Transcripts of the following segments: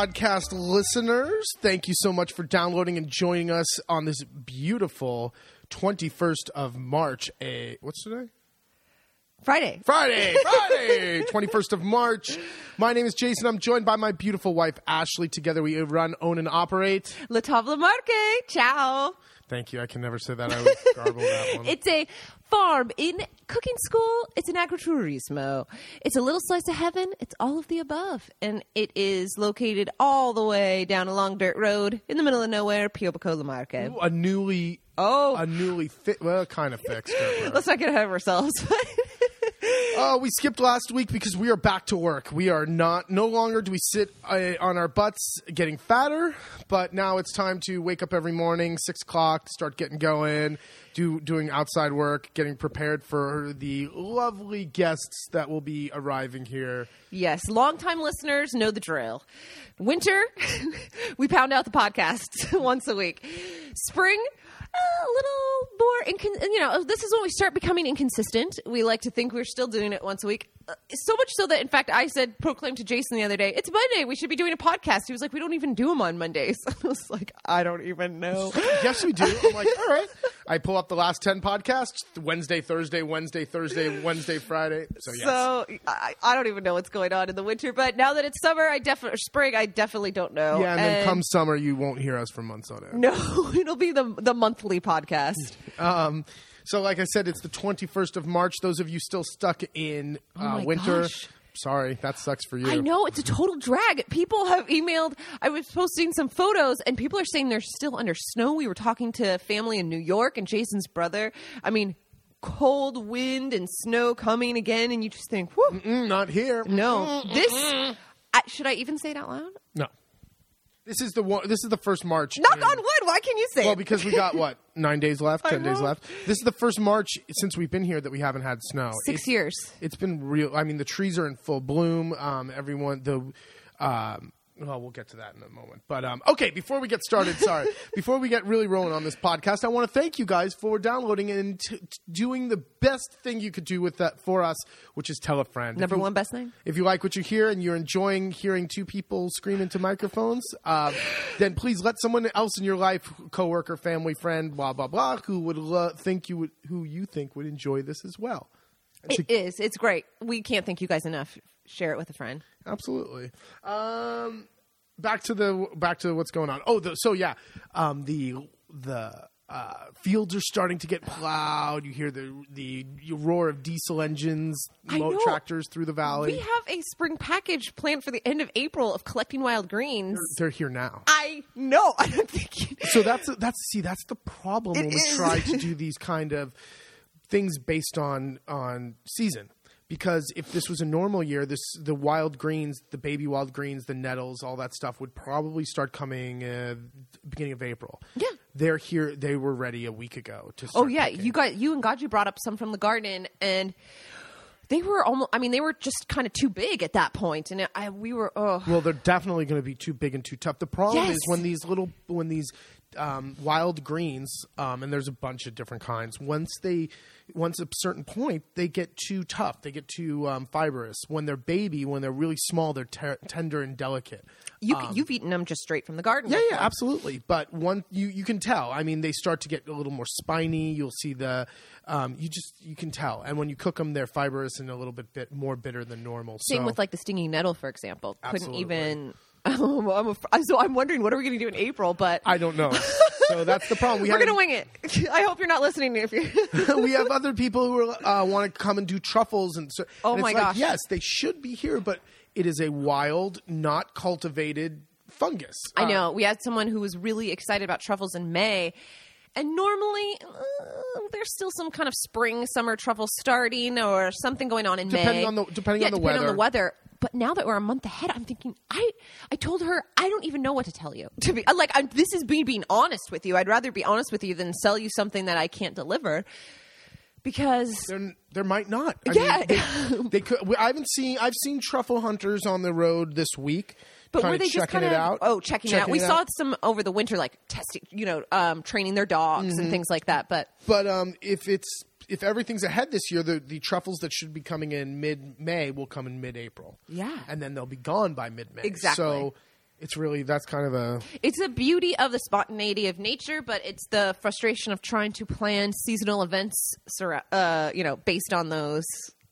podcast listeners. Thank you so much for downloading and joining us on this beautiful 21st of March. What's today? Friday, 21st of March. My name is Jason. I'm joined by my beautiful wife, Ashley. Together we run, own, and operate Le Table Marque. Ciao. Thank you. I can never say that. I always garble that one. It's a farm in cooking school. It's an agriturismo. It's a little slice of heaven. It's all of the above. And it is located all the way down a long dirt road in the middle of nowhere, Pio Pico La Marque. Ooh, a newly kind of fixed. Let's not get ahead of ourselves. We skipped last week because we are back to work. We are no longer do we sit on our butts getting fatter, but now it's time to wake up every morning, 6 o'clock, start getting going, doing outside work, getting prepared for the lovely guests that will be arriving here. Yes, longtime listeners know the drill. Winter, we pound out the podcast once a week. Spring, a little more, this is when we start becoming inconsistent. We like to think we're still doing it once a week. So much so that, in fact, I proclaimed to Jason the other day, it's Monday, we should be doing a podcast. He was like, we don't even do them on Mondays. I was like, I don't even know. Yes, we do. I'm like, all right. I pull up the last 10 podcasts, Wednesday, Thursday, Friday. So, yes. So I don't even know what's going on in the winter, but now that it's summer, spring, I definitely don't know. Yeah, and then come summer, you won't hear us for months on end. No, it'll be the monthly podcast. So like I said, it's the 21st of March. Those of you still stuck in winter. Gosh. Sorry, that sucks for you. I know, it's a total drag. People have emailed. I was posting some photos, and people are saying they're still under snow. We were talking to family in New York and Jason's brother. I mean, cold wind and snow coming again, and you just think, whew. Not here. No. Should I even say it out loud? No. This is the first March. Knock on wood. Why can you say it? Well, because we got, 9 days left? 10 days left? This is the first March since we've been here that we haven't had snow. 6 years. It's been real. I mean, the trees are in full bloom. We'll get to that in a moment. But, okay, before we get started, before we get really rolling on this podcast, I want to thank you guys for downloading and doing the best thing you could do with that for us, which is tell a friend. Number one best thing? If you like what you hear and you're enjoying hearing two people scream into microphones, then please let someone else in your life, coworker, family, friend, blah, blah, blah, who you think would enjoy this as well. It is. It's great. We can't thank you guys enough. Share it with a friend. Absolutely. Back to what's going on. The fields are starting to get plowed. You hear the roar of diesel engines, tractors through the valley. We have a spring package planned for the end of April of collecting wild greens. They're here now. I know. I don't think. So that's the problem when we try to do these kind of things based on season. Because if this was a normal year, the wild greens, the baby wild greens, the nettles, all that stuff would probably start coming beginning of April. Yeah. They're here. They were ready a week ago to start. Oh yeah, picking. you and Gaji brought up some from the garden, and they were they were just kind of too big at that point, and we were. Oh. Well, they're definitely going to be too big and too tough. The problem is when these wild greens, and there's a bunch of different kinds. Once a certain point, they get too tough. They get too fibrous. When they're really small, they're tender and delicate. You've eaten them just straight from the garden. Yeah, absolutely. But you can tell. I mean, they start to get a little more spiny. You'll see you can tell. And when you cook them, they're fibrous and a little bit more bitter than normal. Same with like the stinging nettle, for example. Absolutely. Couldn't even. So I'm wondering, what are we going to do in April? But I don't know. So that's the problem. We're going to wing it. I hope you're not listening. If you, we have other people who want to come and do truffles and so. Oh and my it's gosh! Yes, they should be here, but it is a wild, not cultivated fungus. I know. We had someone who was really excited about truffles in May. And normally, there's still some kind of spring, summer truffle starting or something going on in May. Depending on the weather. But now that we're a month ahead, I'm thinking, I told her, I don't even know what to tell you. This is me being honest with you. I'd rather be honest with you than sell you something that I can't deliver. Because there might not. They could. I've seen truffle hunters on the road this week. But were they just checking it out? Oh, checking it out. We saw some over the winter, like testing, training their dogs and things like that. But if everything's ahead this year, the truffles that should be coming in mid-May will come in mid-April. Yeah, and then they'll be gone by mid-May. Exactly. So It's really, that's kind of a... It's the beauty of the spontaneity of nature, but it's the frustration of trying to plan seasonal events, based on those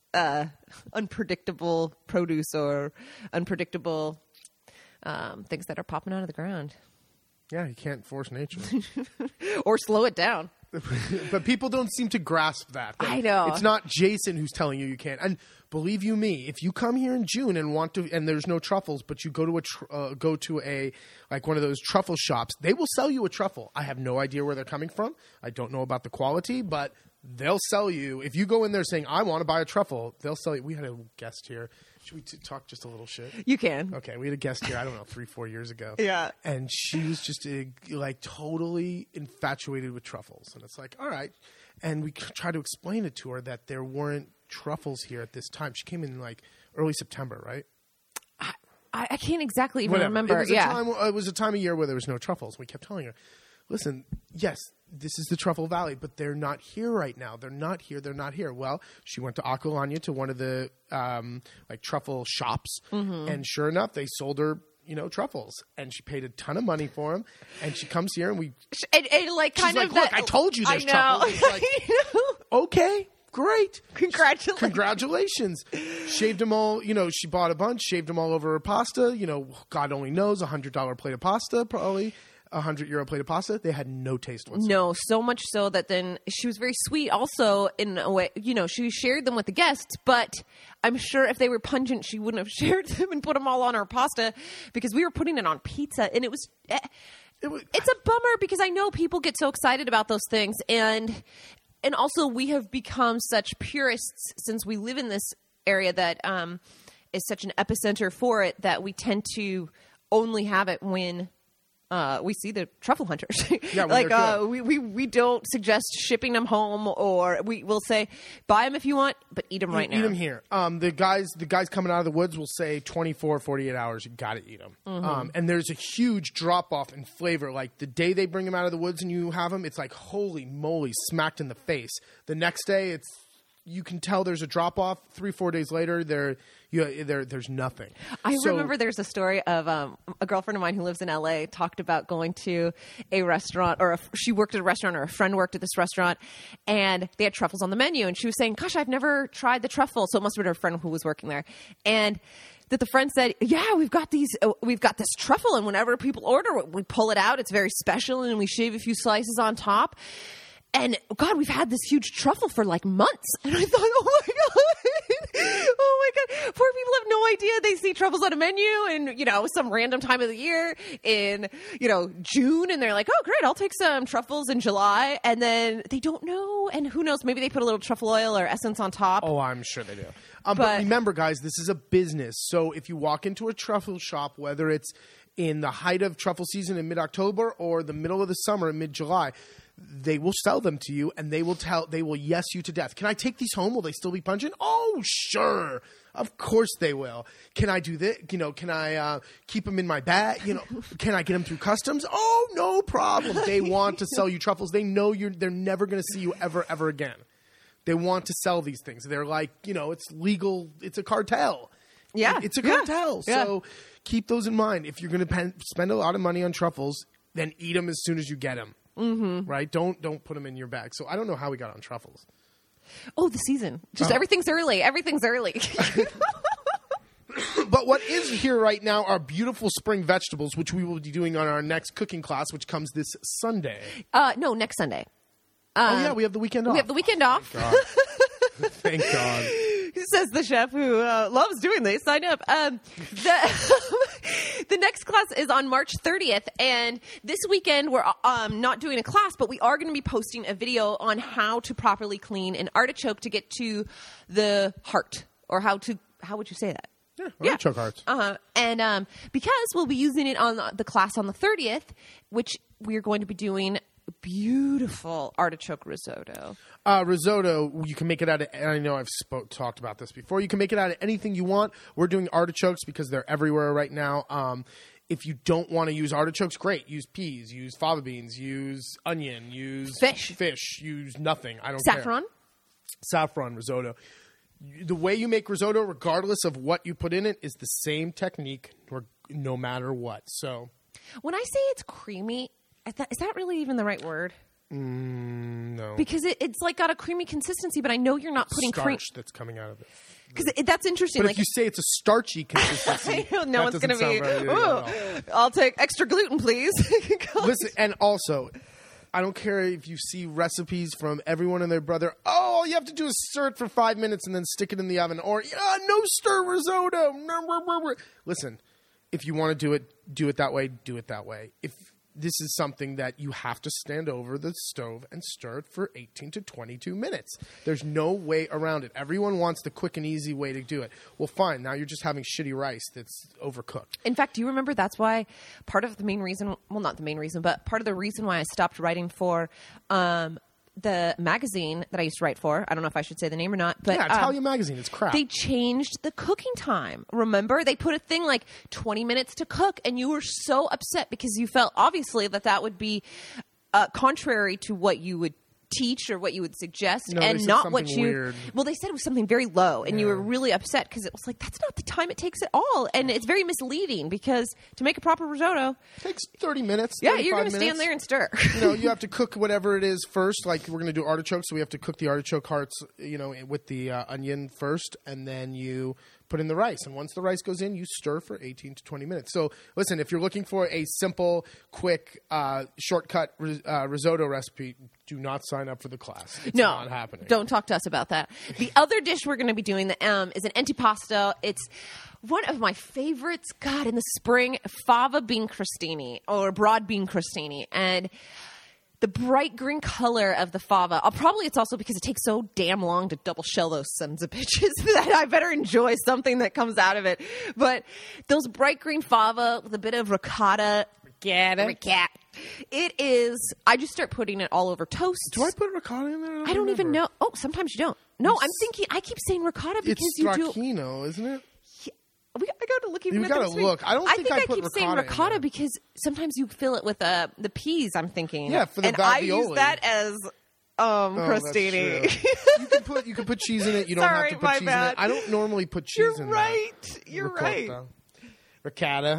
unpredictable produce or unpredictable things that are popping out of the ground. Yeah, you can't force nature. Or slow it down. But people don't seem to grasp that. I know. It's not Jason who's telling you can't. And believe you me, if you come here in June and want to, and there's no truffles, but you go to a like one of those truffle shops, they will sell you a truffle. I have no idea where they're coming from. I don't know about the quality, but they'll sell you. If you go in there saying, I want to buy a truffle, they'll sell you. We had a guest here. Should we talk just a little shit? You can. Okay, we had a guest here, I don't know, 3-4 years ago. Yeah. And she was just totally infatuated with truffles. And it's like, all right. And we tried to explain it to her that there weren't truffles here at this time. She came in like early September, right? I can't exactly even remember. It was a time of year where there was no truffles. We kept telling her, listen, yes, this is the Truffle Valley, but they're not here right now. They're not here. They're not here. Well, she went to Aquilania to one of the truffle shops, and sure enough, they sold her truffles, and she paid a ton of money for them. And she comes here, and look, I told you there's truffles. It's like, okay. Great. Congratulations. Shaved them all, she bought a bunch, shaved them all over her pasta, God only knows, $100 plate of pasta, probably €100 plate of pasta. They had no taste whatsoever. No, so much so that then she was very sweet also in a way, she shared them with the guests, but I'm sure if they were pungent, she wouldn't have shared them and put them all on her pasta because we were putting it on pizza and it's a bummer because I know people get so excited about those things and also, we have become such purists since we live in this area that is such an epicenter for it that we tend to only have it when we see the truffle hunters. Yeah, we don't suggest shipping them home, or we will say buy them if you want, but eat them right now. Eat them here. The guys coming out of the woods will say 24, 48 hours. You got to eat them. And there's a huge drop off in flavor. Like the day they bring them out of the woods and you have them, it's like holy moly, smacked in the face. The next day, you can tell there's a drop off. 3-4 days later, there's nothing. I remember there's a story of a girlfriend of mine who lives in LA talked about going to a restaurant, or she worked at a restaurant, or a friend worked at this restaurant, and they had truffles on the menu, and she was saying, "Gosh, I've never tried the truffle." So it must have been her friend who was working there, and that the friend said, "Yeah, we've got this truffle, and whenever people order, we pull it out. It's very special, and we shave a few slices on top." And God, we've had this huge truffle for like months. And I thought, oh my God, poor people have no idea. They see truffles on a menu in, some random time of the year in, June. And they're like, oh, great, I'll take some truffles in July. And then they don't know. And who knows, maybe they put a little truffle oil or essence on top. Oh, I'm sure they do. But remember, guys, this is a business. So if you walk into a truffle shop, whether it's in the height of truffle season in mid-October or the middle of the summer in mid-July, they will sell them to you, and they will yes you to death. Can I take these home? Will they still be pungent? Oh, sure. Of course they will. Can I do this? Can I keep them in my bag? Can I get them through customs? Oh, no problem. They want to sell you truffles. They know they're never going to see you ever again. They want to sell these things. They're like, it's legal. It's a cartel. Yeah. It's a cartel. Yeah. So keep those in mind. If you're going to spend a lot of money on truffles, then eat them as soon as you get them. Mm-hmm. Right? Don't put them in your bag. So I don't know how we got on truffles. Oh, the season. Just everything's early. Everything's early. But what is here right now are beautiful spring vegetables, which we will be doing on our next cooking class, which comes this Sunday. No, next Sunday. We have the weekend off. We have the weekend off. Thank God. Says the chef who loves doing this. Sign up. The next class is on March 30th, and this weekend we're not doing a class, but we are going to be posting a video on how to properly clean an artichoke to get to the heart, or how would you say that? Yeah, artichoke hearts. And because we'll be using it on the class on the 30th, which we're going to be doing beautiful artichoke risotto. Risotto, you can make it out of, and I know I've talked about this before, you can make it out of anything you want. We're doing artichokes because they're everywhere right now. If you don't want to use artichokes, great. Use peas, use fava beans, use onion, use fish, use nothing. I don't care. Saffron risotto. The way you make risotto, regardless of what you put in it, is the same technique no matter what. So when I say it's creamy, is that really even the right word? No. Because it's like got a creamy consistency, but I know you're not putting cream. Starch that's coming out of it. Because that's interesting. But like, if you say it's a starchy consistency, I know it's going to be, right I'll take extra gluten, please. Listen, and also, I don't care if you see recipes from everyone and their brother. Oh, all you have to do is stir it for 5 minutes and then stick it in the oven. Or, no stir risotto. Listen, if you want to do it that way, do it that way. If this is something that you have to stand over the stove and stir it for 18 to 22 minutes. There's no way around it. Everyone wants the quick and easy way to do it. Well, fine. Now you're just having shitty rice that's overcooked. In fact, do you remember that's why part of the main reason, well, not the main reason, but part of the reason why I stopped writing for the magazine that I used to write for, I don't know if I should say the name or not, but Italian Magazine, it's crap. They changed the cooking time. Remember? They put a thing like 20 minutes to cook, and you were so upset because you felt obviously that would be contrary to what you would teach or what you would suggest, and not what you weird. Well, they said it was something very low, and you were really upset because it was like, that's not the time it takes at all, and it's very misleading because to make a proper risotto it takes 30 minutes. Yeah, you're going to stand there and stir. You have to cook whatever it is first. Like we're going to do artichokes, so we have to cook the artichoke hearts, with the onion first, and then you put in the rice. And once the rice goes in, you stir for 18 to 20 minutes. So listen, if you're looking for a simple, quick, shortcut risotto recipe, do not sign up for the class. It's not happening. Don't talk to us about that. The other dish we're going to be doing is an antipasto. It's one of my favorites, God, in the spring, fava bean crostini or broad bean crostini. And the bright green color of the fava, probably it's also because it takes so damn long to double shell those sons of bitches that I better enjoy something that comes out of it. But those bright green fava with a bit of ricotta. Ricotta. It is, I just start putting it all over toast. Do I put ricotta in there? I don't even know. Oh, sometimes you don't. No, I'm thinking, I keep saying ricotta because it's you do. It's stracchino, isn't it? I got to look even You at got to the screen. look. I don't think I put keep saying ricotta ricotta because sometimes you fill it with the peas, I'm thinking. Yeah, for the and ravioli. I use that as crostini. You can put cheese in it. You don't have to put cheese in it. I don't normally put cheese in that. You're right. Ricotta.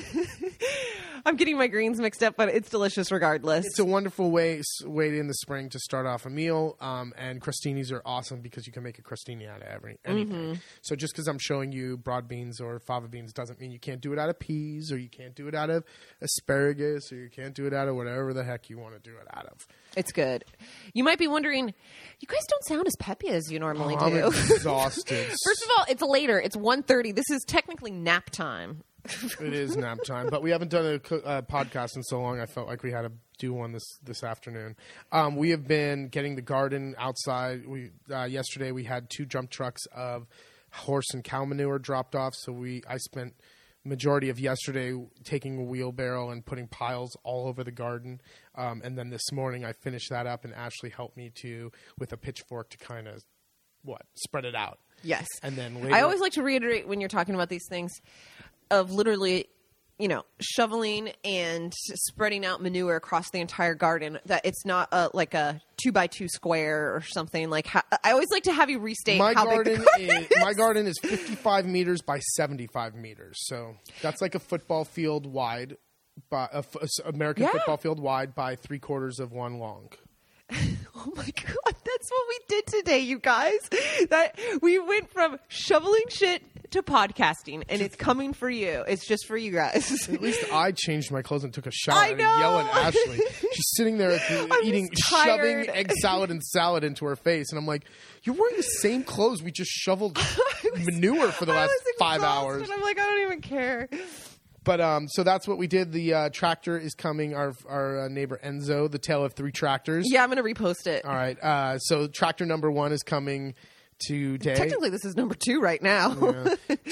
I'm getting my greens mixed up, but it's delicious regardless. It's a wonderful way in the spring to start off a meal, and crostinis are awesome because you can make a crostini out of anything. Mm-hmm. So just because I'm showing you broad beans or fava beans doesn't mean you can't do it out of peas, or you can't do it out of asparagus, or you can't do it out of whatever the heck you want to do it out of. It's good. You might be wondering, you guys don't sound as peppy as you normally do. I'm exhausted. First of all, it's later. It's 1:30. This is technically nap time. It is nap time, but we haven't done a podcast in so long. I felt like we had to do one this afternoon. We have been getting the garden outside. Yesterday we had 2 dump trucks of horse and cow manure dropped off. So I spent majority of yesterday taking a wheelbarrow and putting piles all over the garden. And then this morning I finished that up, and Ashley helped me with a pitchfork to kind of spread it out. Yes. And then later, I always like to reiterate when you're talking about these things of literally, shoveling and spreading out manure across the entire garden, that it's not like a 2x2 square or something. Like I always like to have you restate how big the garden is. My garden is 55 meters by 75 meters. So that's like a football field wide, American football field wide by 3/4 of one long. Oh my God, that's what we did today, you guys. That we went from shoveling shit to podcasting, and it's coming for you. It's just for you guys. At least I changed my clothes and took a shower. I know. And yell at Ashley. She's sitting there shoving egg salad and salad into her face, and I'm like, "You're wearing the same clothes we just shoveled manure for the last 5 hours." I'm like, I don't even care. But so that's what we did. The tractor is coming. Our neighbor Enzo, the tale of 3 tractors. Yeah, I'm going to repost it. All right. So tractor number 1 is coming today. Technically, this is number 2 right now.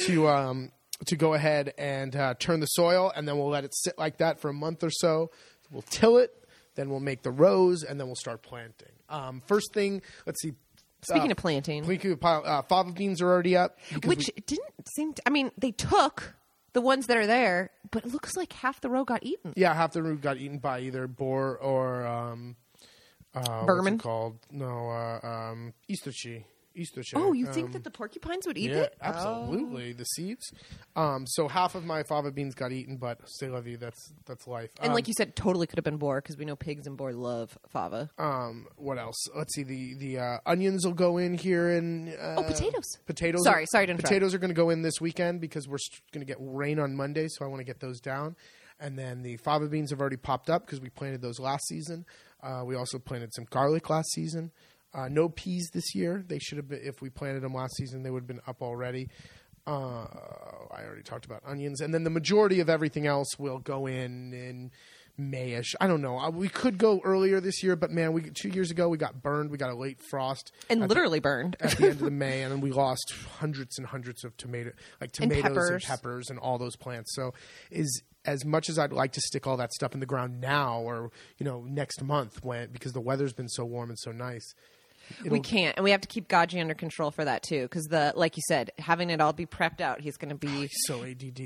To go ahead and turn the soil, and then we'll let it sit like that for a month or so. We'll till it, then we'll make the rows, and then we'll start planting. First thing, let's see. Speaking of planting, fava beans are already up. Which didn't seem to, they took the ones that are there, but it looks like half the row got eaten. Yeah, half the row got eaten by either boar or Bergman. What's it called? No, Easter cheese. Easter cherry. Oh, you think that the porcupines would eat it? Absolutely. The seeds. So half of my fava beans got eaten, but c'est la vie. That's life. And like you said, totally could have been boar because we know pigs and boar love fava. What else? Let's see. The onions will go in here and potatoes. Potatoes. Sorry to interrupt. Potatoes are going to go in this weekend because we're going to get rain on Monday, so I want to get those down. And then the fava beans have already popped up because we planted those last season. We also planted some garlic last season. No peas this year. They should have been, if we planted them last season, they would have been up already. I already talked about onions. And then the majority of everything else will go in May-ish. I don't know. We could go earlier this year, but man, 2 years ago we got burned. We got a late frost. And literally burned. At the end of the May, and then we lost hundreds and hundreds of tomatoes and peppers and all those plants. So as much as I'd like to stick all that stuff in the ground now or, next month because the weather's been so warm and so nice. We can't, and we have to keep Gaji under control for that too, because like you said, having it all be prepped out, he's going to be he's so ADD.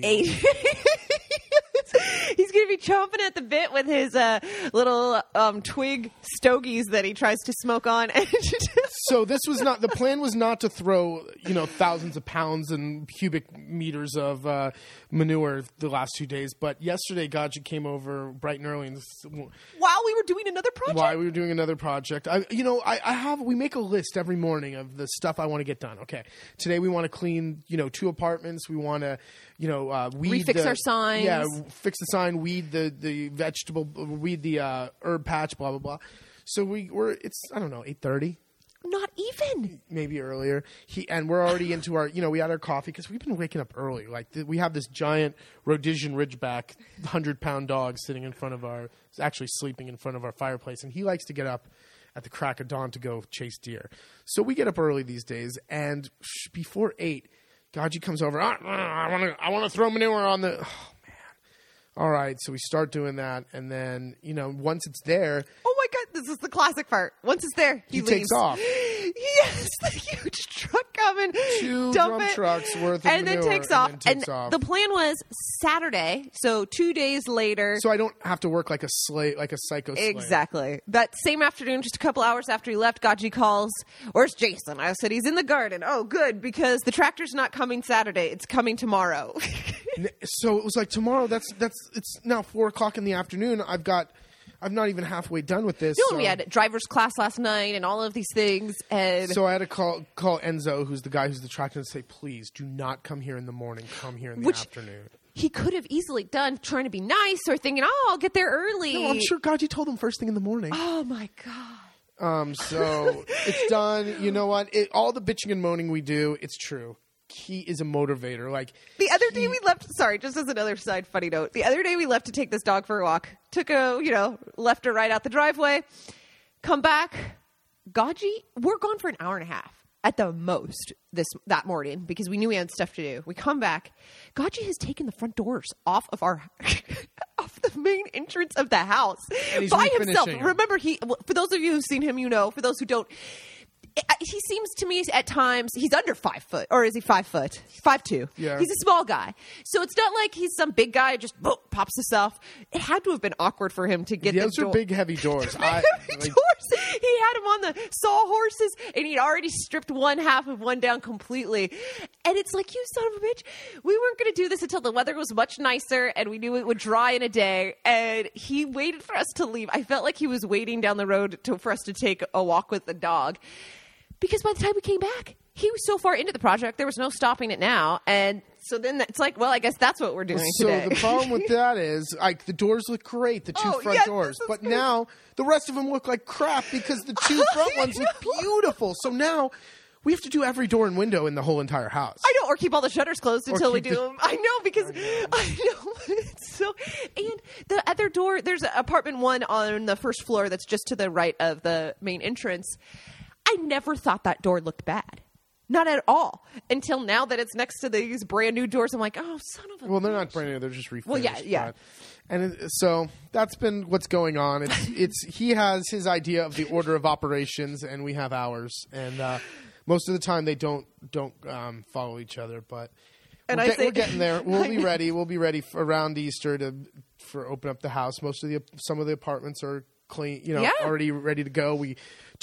He's going to be chomping at the bit with his little twig stogies that he tries to smoke on. So the plan was not to throw, thousands of pounds and cubic meters of manure the last 2 days. But yesterday, Gaji came over bright and early. While we were doing another project. We make a list every morning of the stuff I want to get done. Okay. Today we want to clean, 2 apartments. We want to, weed refix our signs. Yeah. Fix the sign, weed the vegetable, weed the herb patch, blah, blah, blah. So it's, I don't know, 8:30. Not even. Maybe earlier. And we're already into our, we had our coffee because we've been waking up early. Like we have this giant Rhodesian Ridgeback 100-pound dog sitting actually sleeping in front of our fireplace. And he likes to get up at the crack of dawn to go chase deer. So we get up early these days. And before 8, Gaji comes over. I want to throw manure on the... Oh, man. All right. So we start doing that. And then, once it's there... Oh, my God. This is the classic part. Once it's there, he leaves. Takes off. Yes. The huge truck coming. 2 dump drum it, trucks worth of and manure. Then takes off. And the plan was Saturday. So 2 days later. So I don't have to work like a psycho slave. Exactly. That same afternoon, just a couple hours after he left, Gaji calls, "Where's Jason?" I said, "He's in the garden." "Oh, good, because the tractor's not coming Saturday. It's coming tomorrow." So it was like tomorrow. It's now 4:00 in the afternoon. I'm not even halfway done with this. No, we had driver's class last night and all of these things. And so I had to call Enzo, who's the guy who's the tractor, and say, "Please do not come here in the morning. Come here in the afternoon." He could have easily done, trying to be nice or thinking, "Oh, I'll get there early." No, I'm sure Gaji told him first thing in the morning. Oh my God. So it's done. You know what? All the bitching and moaning we do, it's true. He is a motivator. Like the other day we left. Sorry, just as another side funny note. The other day we left to take this dog for a walk. Took left or right out the driveway. Come back, Gaji. We're gone for an hour and a half at the most that morning because we knew we had stuff to do. We come back. Gaji has taken the front doors off of our off the main entrance of the house by himself. Remember, for those of you who've seen him, for those who don't. He seems to me at times he's under 5 foot, or is he 5 foot? 5'2". Yeah. He's a small guy, so it's not like he's some big guy who just pops himself. It had to have been awkward for him to get those are big, heavy doors. Doors. He had him on the sawhorses, and he'd already stripped one half of one down completely. And it's like, you son of a bitch, we weren't going to do this until the weather was much nicer, and we knew it would dry in a day. And he waited for us to leave. I felt like he was waiting down the road for us to take a walk with the dog. Because by the time we came back, he was so far into the project, there was no stopping it now. And so then it's like, well, I guess that's what we're doing today. So the problem with that is, the doors look great, the two front doors. But now the rest of them look like crap because the 2 front ones look beautiful. So now we have to do every door and window in the whole entire house. I know, or keep all the shutters closed until we do them. I know, because I know. It's so, and the other door, there's apartment 1 on the first floor that's just to the right of the main entrance. I never thought that door looked bad. Not at all. Until now that it's next to these brand new doors. I'm like, oh, son of a Well, they're not brand new. They're just refinished. Well, yeah. So that's been what's going on. He has his idea of the order of operations, and we have ours. And most of the time they don't follow each other. But we're getting there. We'll be ready. We'll be ready for around Easter for open up the house. Some of the apartments are clean, you know, Yeah. already ready to go. We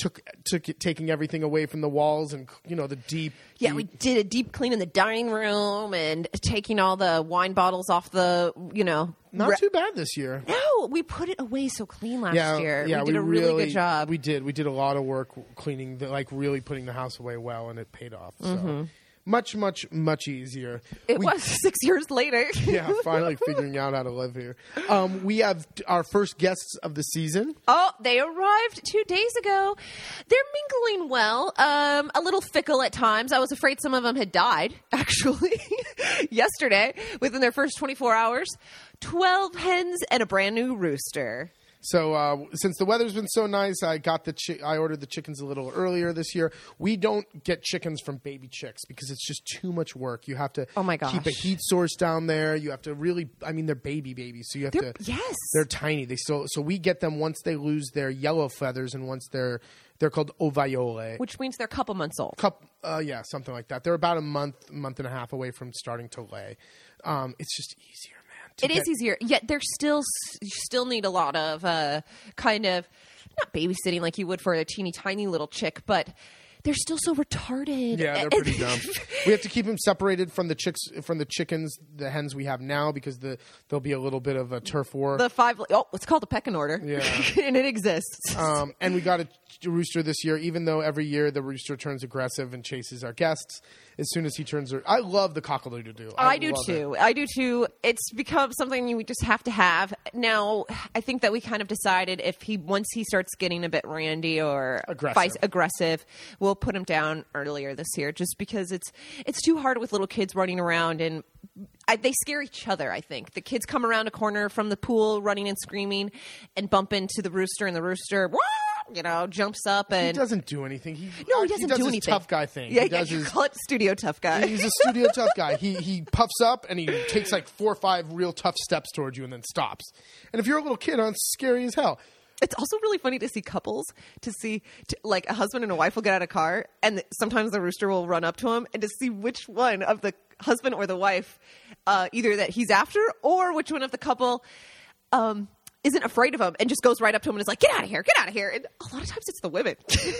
taking everything away from the walls and, you know, the deep. Yeah, we did a deep clean in the dining room and taking all the wine bottles off the, you know. Not too bad this year. No, we put it away so clean last year. Yeah, we did a really good job. We did a lot of work cleaning, really putting the house away well, and it paid off. So much, much, much easier. It was 6 years later. Yeah, finally figuring out how to live here. We have our first guests of the season. Oh, they arrived 2 days ago. They're mingling well, a little fickle at times. I was afraid some of them had died, actually, yesterday, within their first 24 hours. 12 hens and a brand new rooster. So since the weather's been so nice, I ordered the chickens a little earlier this year. We don't get chickens from baby chicks because it's just too much work. You have to keep a heat source down there. You have to really, I mean, they're babies, so you have Yes. They're tiny. So we get them once they lose their yellow feathers and once they're called ovaiole. Which means they're a couple months old. Yeah, something like that. They're about a month and a half away from starting to lay. It's just easier. It is easier, yet you still need a lot of kind of not babysitting like you would for a teeny tiny little chick, but they're still so retarded. Yeah, they're pretty dumb. We have to keep them separated from the chickens, the hens we have now, because there'll be a little bit of a turf war. It's called the pecking order. Yeah, and it exists. And we got a rooster this year, even though every year the rooster turns aggressive and chases our guests. As soon as he turns, I love the cockaloodle. I do too. It's become something you just have to have. Now, I think that we kind of decided once he starts getting a bit randy or aggressive, we'll put him down earlier this year, just because it's too hard with little kids running around and they scare each other. I think the kids come around a corner from the pool, running and screaming, and bump into the rooster, and the rooster, jumps up and he doesn't do anything. He doesn't do anything. His tough guy thing. Yeah, call it studio tough guy. He's a studio tough guy. He puffs up and he takes like 4 or 5 real tough steps towards you and then stops. And if you're a little kid, it's scary as hell. It's also really funny to see couples, like a husband and a wife will get out of a car, and sometimes the rooster will run up to him, and to see which one of the husband or the wife, either that he's after or which one of the couple isn't afraid of him and just goes right up to him and is like, get out of here. And a lot of times it's the women.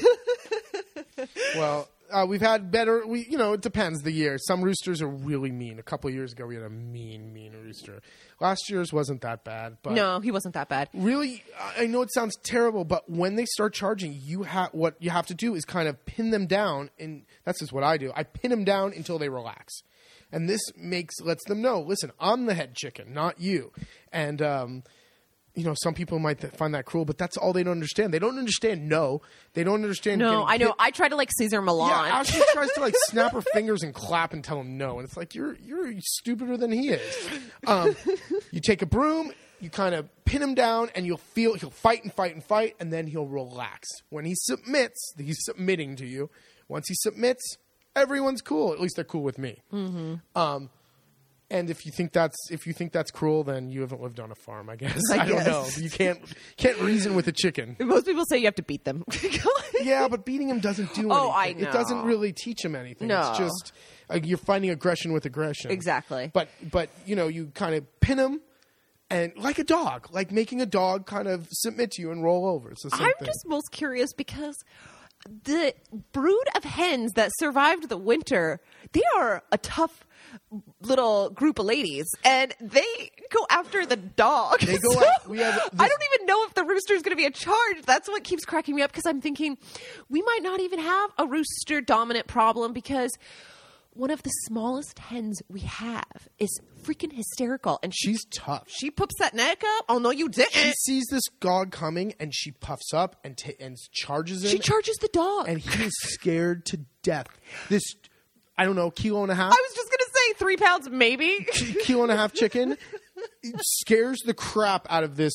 Well, we've had better, it depends the year. Some roosters are really mean. A couple of years ago, we had a mean rooster. Last year's wasn't that bad. But no, he wasn't that bad. Really, I know it sounds terrible, but when they start charging, what you have to do is kind of pin them down, and that's just what I do. I pin them down until they relax. And this lets them know, listen, I'm the head chicken, not you. And, some people might find that cruel, but that's all they don't understand. They don't understand no. They don't understand. No, I know. I try to Caesar Milan. Yeah, Ashley tries to snap her fingers and clap and tell him no. And it's like, you're stupider than he is. You take a broom, you kind of pin him down, and you'll feel he'll fight and fight and fight, and then he'll relax. When he submits, he's submitting to you. Once he submits, everyone's cool. At least they're cool with me. Mm-hmm. And if you think that's cruel, then you haven't lived on a farm, I guess. I don't know. You can't reason with a chicken. Most people say you have to beat them. Yeah, but beating them doesn't do anything. Oh, I know. It doesn't really teach them anything. No. It's just you're fighting aggression with aggression. Exactly. But you kind of pin them, and like a dog, like making a dog kind of submit to you and roll over. It's the same thing. I'm just most curious because the brood of hens that survived the winter, they are a tough little group of ladies, and they go after the dog. They go I don't even know if the rooster is going to be a charge. That's what keeps cracking me up, because I'm thinking we might not even have a rooster dominant problem, because one of the smallest hens we have is freaking hysterical, and she's tough. She puffs that neck up. Oh no, you didn't. She sees this dog coming, and she puffs up and charges him. She charges the dog, and he is scared to death. This, I don't know, kilo and a half. I was just gonna say 3 pounds, maybe. Kilo and a half chicken scares the crap out of this,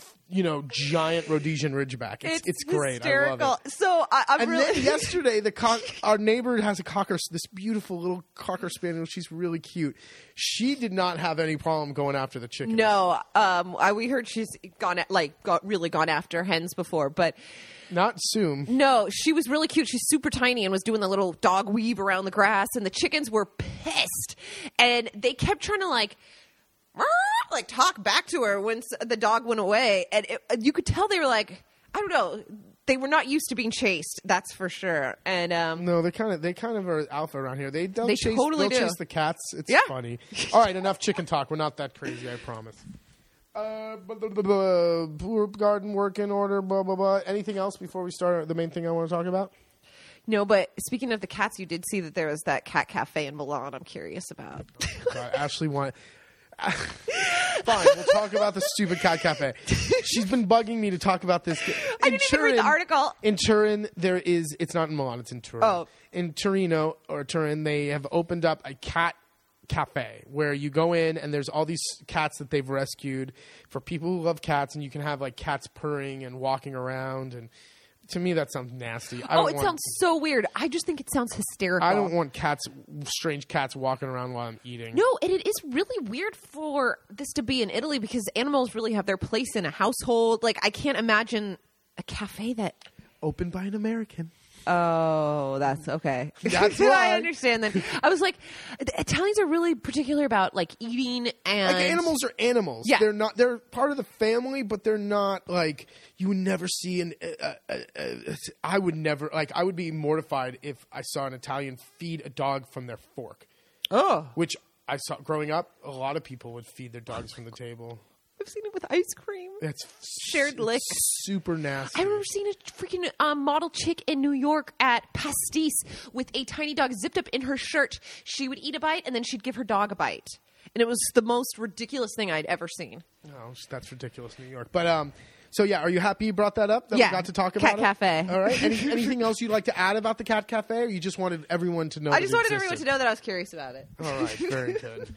giant Rhodesian Ridgeback. It's great. Hysterical. I love it. So then yesterday, our neighbor has this beautiful little cocker spaniel. She's really cute. She did not have any problem going after the chickens. No, we heard she's gone after hens before, but not soon. No, she was really cute. She's super tiny and was doing the little dog weave around the grass, and the chickens were pissed, and they kept trying to like talk back to her when the dog went away, and you could tell they were like, I don't know, they were not used to being chased. That's for sure. And no, they kind of are alpha around here. They'll chase the cats. It's funny. All right, enough chicken talk. We're not that crazy, I promise. Poor garden work in order. Blah blah blah. Anything else before we start the main thing I want to talk about? No, but speaking of the cats, you did see that there was that cat cafe in Milan. I'm curious about. God, Ashley wanted. Fine, we'll talk about the stupid cat cafe. She's been bugging me to talk about this. I didn't even read the article. In Turin, it's not in Milan, it's in Turin. Oh. In Torino or Turin, they have opened up a cat cafe where you go in and there's all these cats that they've rescued for people who love cats, and you can have like cats purring and walking around, and to me that sounds nasty. It sounds so weird. I just think it sounds hysterical. I don't want strange cats walking around while I'm eating. No, and it is really weird for this to be in Italy because animals really have their place in a household. Like, I can't imagine a cafe that opened by an American. Oh, that's okay. That's why. I understand that. I was like, the Italians are really particular about like eating and like animals are animals. Yeah. They're part of the family, but they're not like you would never see I would be mortified if I saw an Italian feed a dog from their fork. Oh. Which I saw growing up, a lot of people would feed their dogs from the table. I've seen it with ice cream. That's shared lick. Super nasty. I remember seeing a freaking model chick in New York at Pastis with a tiny dog zipped up in her shirt. She would eat a bite and then she'd give her dog a bite. And it was the most ridiculous thing I'd ever seen. Oh, that's ridiculous, New York. But so yeah, are you happy you brought that up? That we got to talk about Cat Cafe. All right. Anything else you'd like to add about the Cat Cafe, or you just wanted everyone to know? I just wanted everyone to know that I was curious about it. All right. Very good.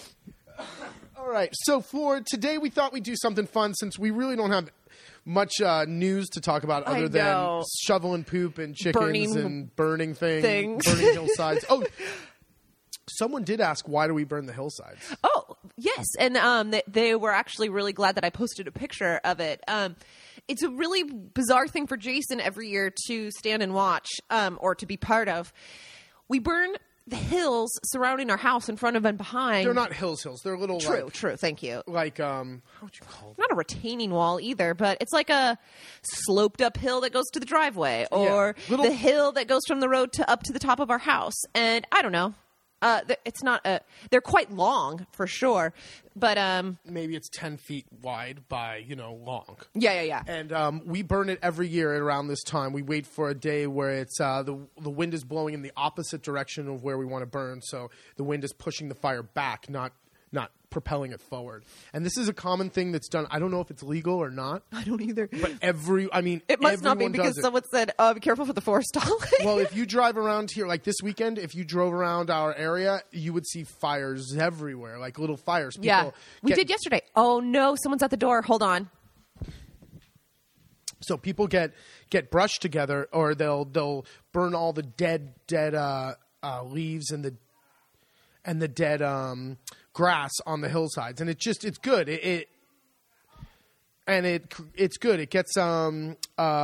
All right, so for today, we thought we'd do something fun since we really don't have much news to talk about other than shovel and poop and chickens and burning things. Burning hillsides. Oh, someone did ask, why do we burn the hillsides? Oh, yes, and they were actually really glad that I posted a picture of it. It's a really bizarre thing for Jason every year to stand and watch or to be part of. We burn the hills surrounding our house in front of and behind. They're not hills. They're little. True. Thank you. Like how would you call it? Not a retaining wall either, but it's like a sloped up hill that goes to the driveway, or the hill that goes from the road up to the top of our house. And I don't know. It's not they're quite long for sure, but maybe it's 10 feet wide by long. Yeah. And we burn it every year at around this time. We wait for a day where it's the wind is blowing in the opposite direction of where we want to burn, so the wind is pushing the fire back, not propelling it forward. And this is a common thing that's done. I don't know if it's legal or not. I don't either. But it must not be, because someone said, be careful for the forestall. Well, if you drive around here, like this weekend, if you drove around our area, you would see fires everywhere, like little fires. We did yesterday. Oh no, someone's at the door. Hold on. So people get brushed together, or they'll burn all the dead leaves and the dead grass on the hillsides, and it's good. It's good. It gets all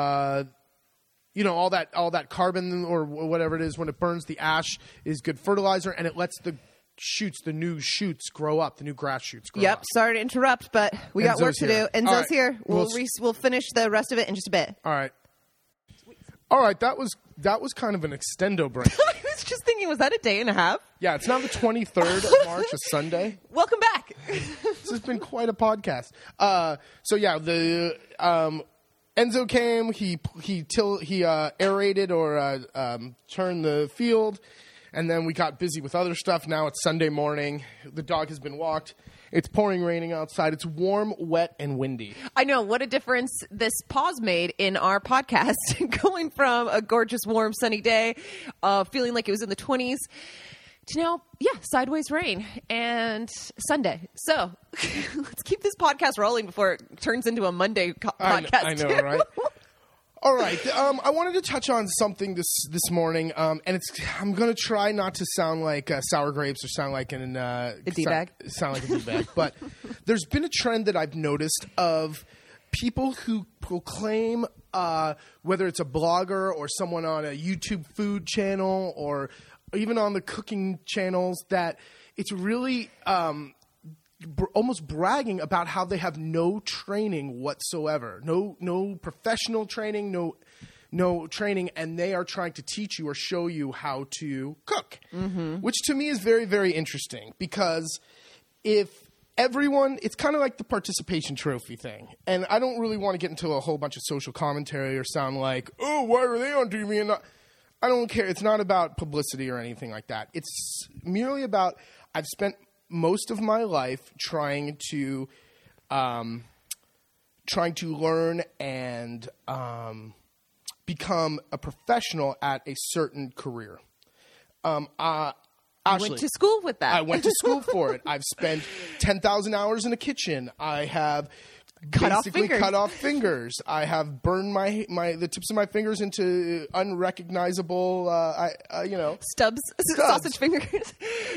that carbon or whatever it is when it burns. The ash is good fertilizer, and it lets the new shoots grow up. The new grass shoots grow up. Yep. Sorry to interrupt, but we got work to do. Enzo's here. We'll finish the rest of it in just a bit. All right. That was kind of an extendo break. I was just thinking, was that a day and a half? Yeah, it's now the 23rd of March, a Sunday. Welcome back. This has been quite a podcast. So yeah, the Enzo came. He aerated or turned the field, and then we got busy with other stuff. Now it's Sunday morning. The dog has been walked. It's pouring raining outside. It's warm, wet, and windy. I know. What a difference this pause made in our podcast. Going from a gorgeous, warm, sunny day, feeling like it was in the 20s, to now, sideways rain and Sunday. So let's keep this podcast rolling before it turns into a Monday podcast. I know, right? All right. I wanted to touch on something this morning, and I'm going to try not to sound like sour grapes or sound like a D-bag. Sound like a D-bag. But there's been a trend that I've noticed of people who proclaim, whether it's a blogger or someone on a YouTube food channel or even on the cooking channels, that it's really almost bragging about how they have no training whatsoever, no professional training, no training, and they are trying to teach you or show you how to cook, which to me is very, very interesting, because if everyone, it's kind of like the participation trophy thing, and I don't really want to get into a whole bunch of social commentary or sound like, oh, why are they on TV and not? I don't care. It's not about publicity or anything like that. It's merely about, I've spent most of my life trying to learn and become a professional at a certain career. Ashley, went to school with that. I went to school for it. I've spent 10,000 hours in a kitchen. I have cut off fingers. I have burned the tips of my fingers into unrecognizable, stubs, sausage fingers.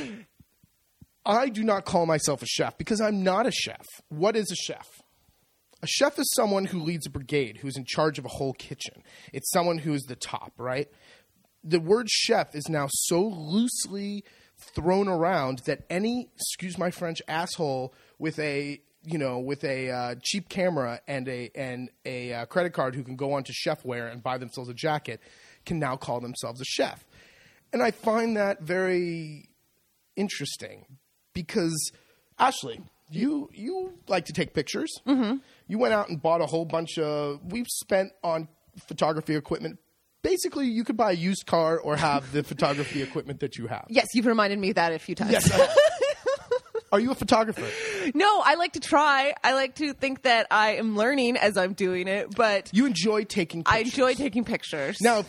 I do not call myself a chef because I'm not a chef. What is a chef? A chef is someone who leads a brigade, who's in charge of a whole kitchen. It's someone who's the top, right? The word chef is now so loosely thrown around that any, excuse my French, asshole with a cheap camera and a credit card who can go onto Chefware and buy themselves a jacket can now call themselves a chef. And I find that very interesting because, Ashley, you like to take pictures. Mm-hmm. You went out and bought a whole bunch we've spent on photography equipment. Basically, you could buy a used car or have the photography equipment that you have. Yes, you've reminded me of that a few times. Yes. Are you a photographer? No, I like to try. I like to think that I am learning as I'm doing it, but you enjoy taking pictures. I enjoy taking pictures. Now,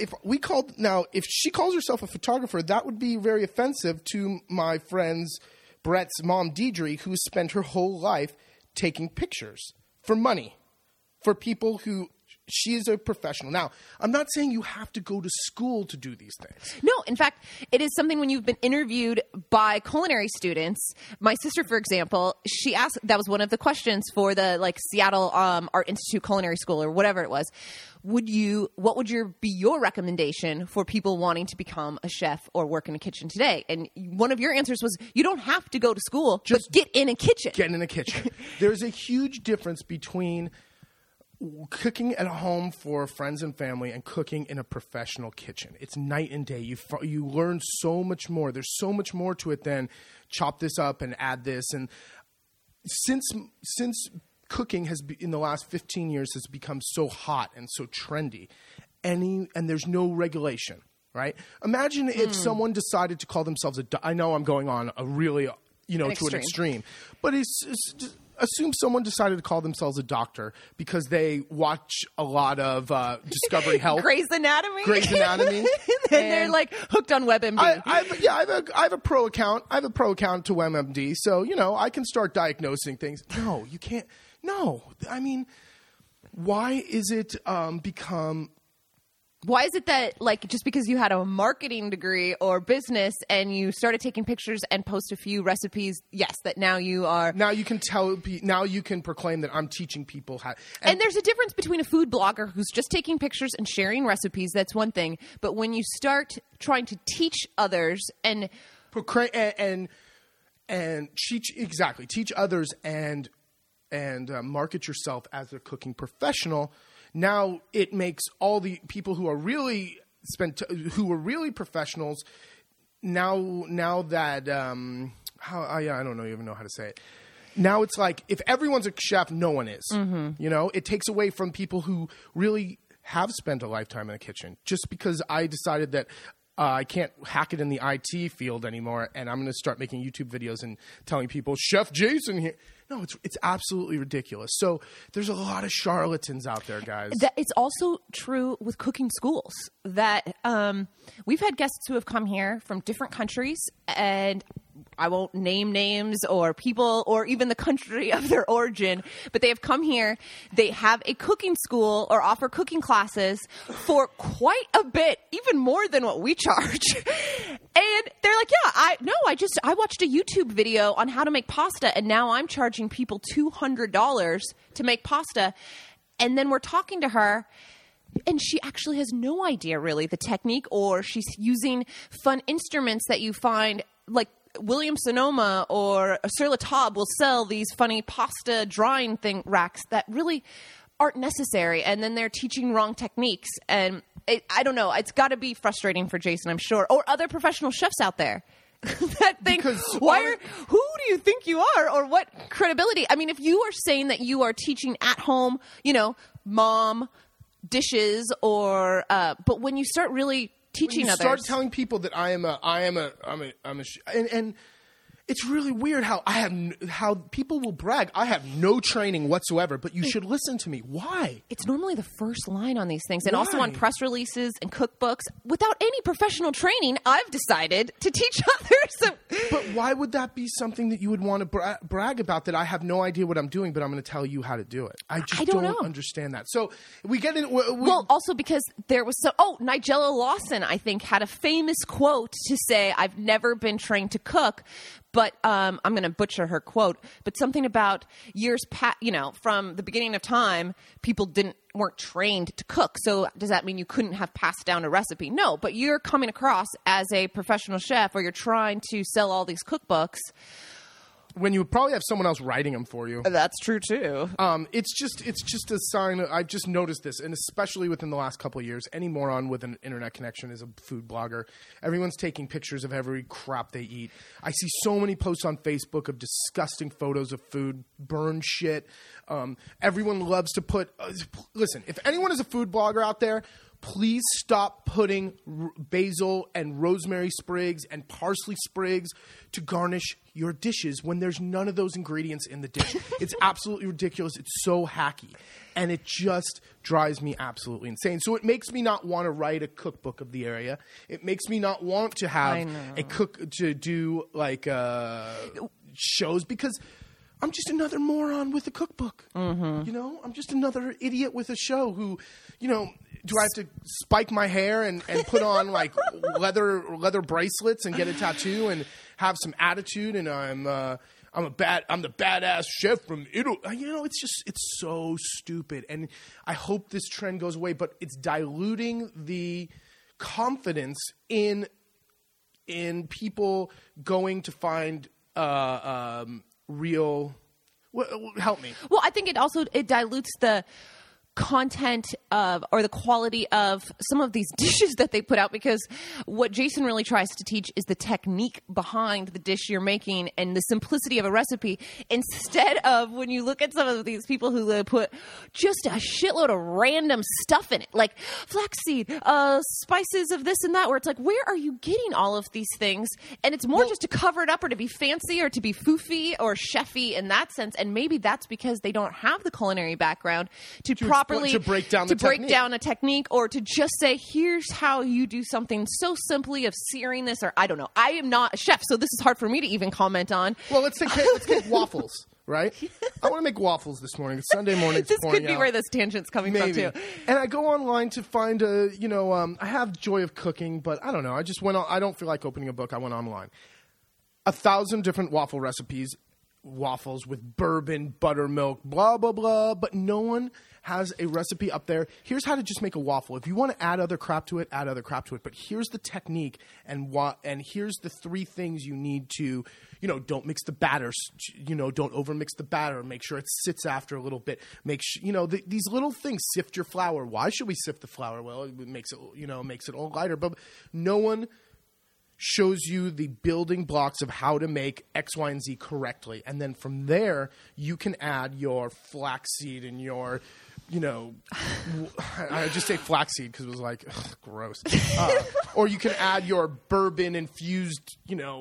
if she calls herself a photographer, that would be very offensive to my friend's Brett's mom, Deidre, who spent her whole life taking pictures for money for people who. She is a professional. Now, I'm not saying you have to go to school to do these things. No, in fact, it is something when you've been interviewed by culinary students. My sister, for example, she asked, that was one of the questions for the Seattle Art Institute Culinary School or whatever it was. What would be your recommendation for people wanting to become a chef or work in a kitchen today? And one of your answers was, you don't have to go to school, just get in a kitchen. Get in a kitchen. There's a huge difference between cooking at home for friends and family and cooking in a professional kitchen. It's night and day. You learn so much more. There's so much more to it than chop this up and add this. And since cooking has in the last 15 years has become so hot and so trendy, and there's no regulation, right? Imagine if someone decided to call themselves I know I'm going on a really to an extreme, but it's assume someone decided to call themselves a doctor because they watch a lot of Discovery Health. Grey's Anatomy. and they're hooked on WebMD. I have a pro account. I have a pro account to WebMD, so I can start diagnosing things. No, you can't. No, I mean, why is it become? Why is it that, just because you had a marketing degree or business and you started taking pictures and post a few recipes, yes, that now you are... Now you can proclaim that I'm teaching people how... And there's a difference between a food blogger who's just taking pictures and sharing recipes, that's one thing. But when you start trying to teach others and... teach others and market yourself as a cooking professional... Now it makes all the people who are really professionals. Now that I don't even know how to say it. Now it's like if everyone's a chef, no one is. Mm-hmm. It takes away from people who really have spent a lifetime in the kitchen. Just because I decided that I can't hack it in the IT field anymore, and I'm going to start making YouTube videos and telling people Chef Jason here. No, it's absolutely ridiculous. So there's a lot of charlatans out there, guys. It's also true with cooking schools that we've had guests who have come here from different countries, and I won't name names or people or even the country of their origin, but they have come here. They have a cooking school or offer cooking classes for quite a bit, even more than what we charge. And they're like, I watched a YouTube video on how to make pasta, and now I'm charging people $200 to make pasta. And then we're talking to her, and she actually has no idea really the technique, or she's using fun instruments that you find Williams Sonoma or Sur La Table will sell these funny pasta drying thing racks that really aren't necessary, and then they're teaching wrong techniques. And I don't know. It's got to be frustrating for Jason, I'm sure, or other professional chefs out there. That thing. Who do you think you are, or what credibility? I mean, if you are saying that you are teaching at home, mom dishes, or but when you start really teaching others, start telling people that and it's really weird how people will brag. I have no training whatsoever, but you should listen to me. Why? It's normally the first line on these things, and also on press releases and cookbooks. Without any professional training, I've decided to teach others. But why would that be something that you would want to brag about? That I have no idea what I'm doing, but I'm going to tell you how to do it. I don't understand that. So we get in. Well, also because there was Nigella Lawson, I think, had a famous quote to say, "I've never been trained to cook." But I'm going to butcher her quote, but something about years past, from the beginning of time, people weren't trained to cook. So does that mean you couldn't have passed down a recipe? No, but you're coming across as a professional chef, or you're trying to sell all these cookbooks when you would probably have someone else writing them for you. That's true too. It's just a sign. I've just noticed this, and especially within the last couple of years, any moron with an internet connection is a food blogger. Everyone's taking pictures of every crap they eat. I see so many posts on Facebook of disgusting photos of food, burned shit. Everyone loves to put. Listen, if anyone is a food blogger out there, please stop putting basil and rosemary sprigs and parsley sprigs to garnish your dishes when there's none of those ingredients in the dish. It's absolutely ridiculous. It's so hacky. And it just drives me absolutely insane. So it makes me not want to write a cookbook of the area. It makes me not want to have a cook to do like shows, because I'm just another moron with a cookbook. Mm-hmm. I'm just another idiot with a show who, do I have to spike my hair and put on like leather bracelets and get a tattoo and have some attitude, and I'm the badass chef from Italy. It's so stupid, and I hope this trend goes away, but it's diluting the confidence in people going to find real. Help me. Well, I think it dilutes the content of, or the quality of, some of these dishes that they put out, because what Jason really tries to teach is the technique behind the dish you're making and the simplicity of a recipe, instead of, when you look at some of these people who put just a shitload of random stuff in it, like flaxseed, spices of this and that, where it's like, where are you getting all of these things? And it's more just to cover it up, or to be fancy, or to be foofy or chefy in that sense. And maybe that's because they don't have the culinary background to properly break down a technique, or to just say, here's how you do something so simply of searing this, or I don't know. I am not a chef, so this is hard for me to even comment on. Well, let's get waffles, right? I want to make waffles this morning. It's Sunday morning. This could be where this tangent's coming from too. And I go online to find I have Joy of Cooking, but I don't know. I just went on. I don't feel like opening a book. I went online. 1,000 different waffle recipes. Waffles with bourbon, buttermilk, blah, blah, blah. But no one has a recipe up there. Here's how to just make a waffle. If you want to add other crap to it, add other crap to it. But here's the technique, and here's the 3 things you need to, don't mix the batter. Don't overmix the batter. Make sure it sits after a little bit. Make sure, these little things. Sift your flour. Why should we sift the flour? Well, it makes it all lighter. But no one shows you the building blocks of how to make X, Y, and Z correctly. And then from there, you can add your flaxseed and your, I just say flaxseed because it was like, ugh, gross. Or you can add your bourbon-infused,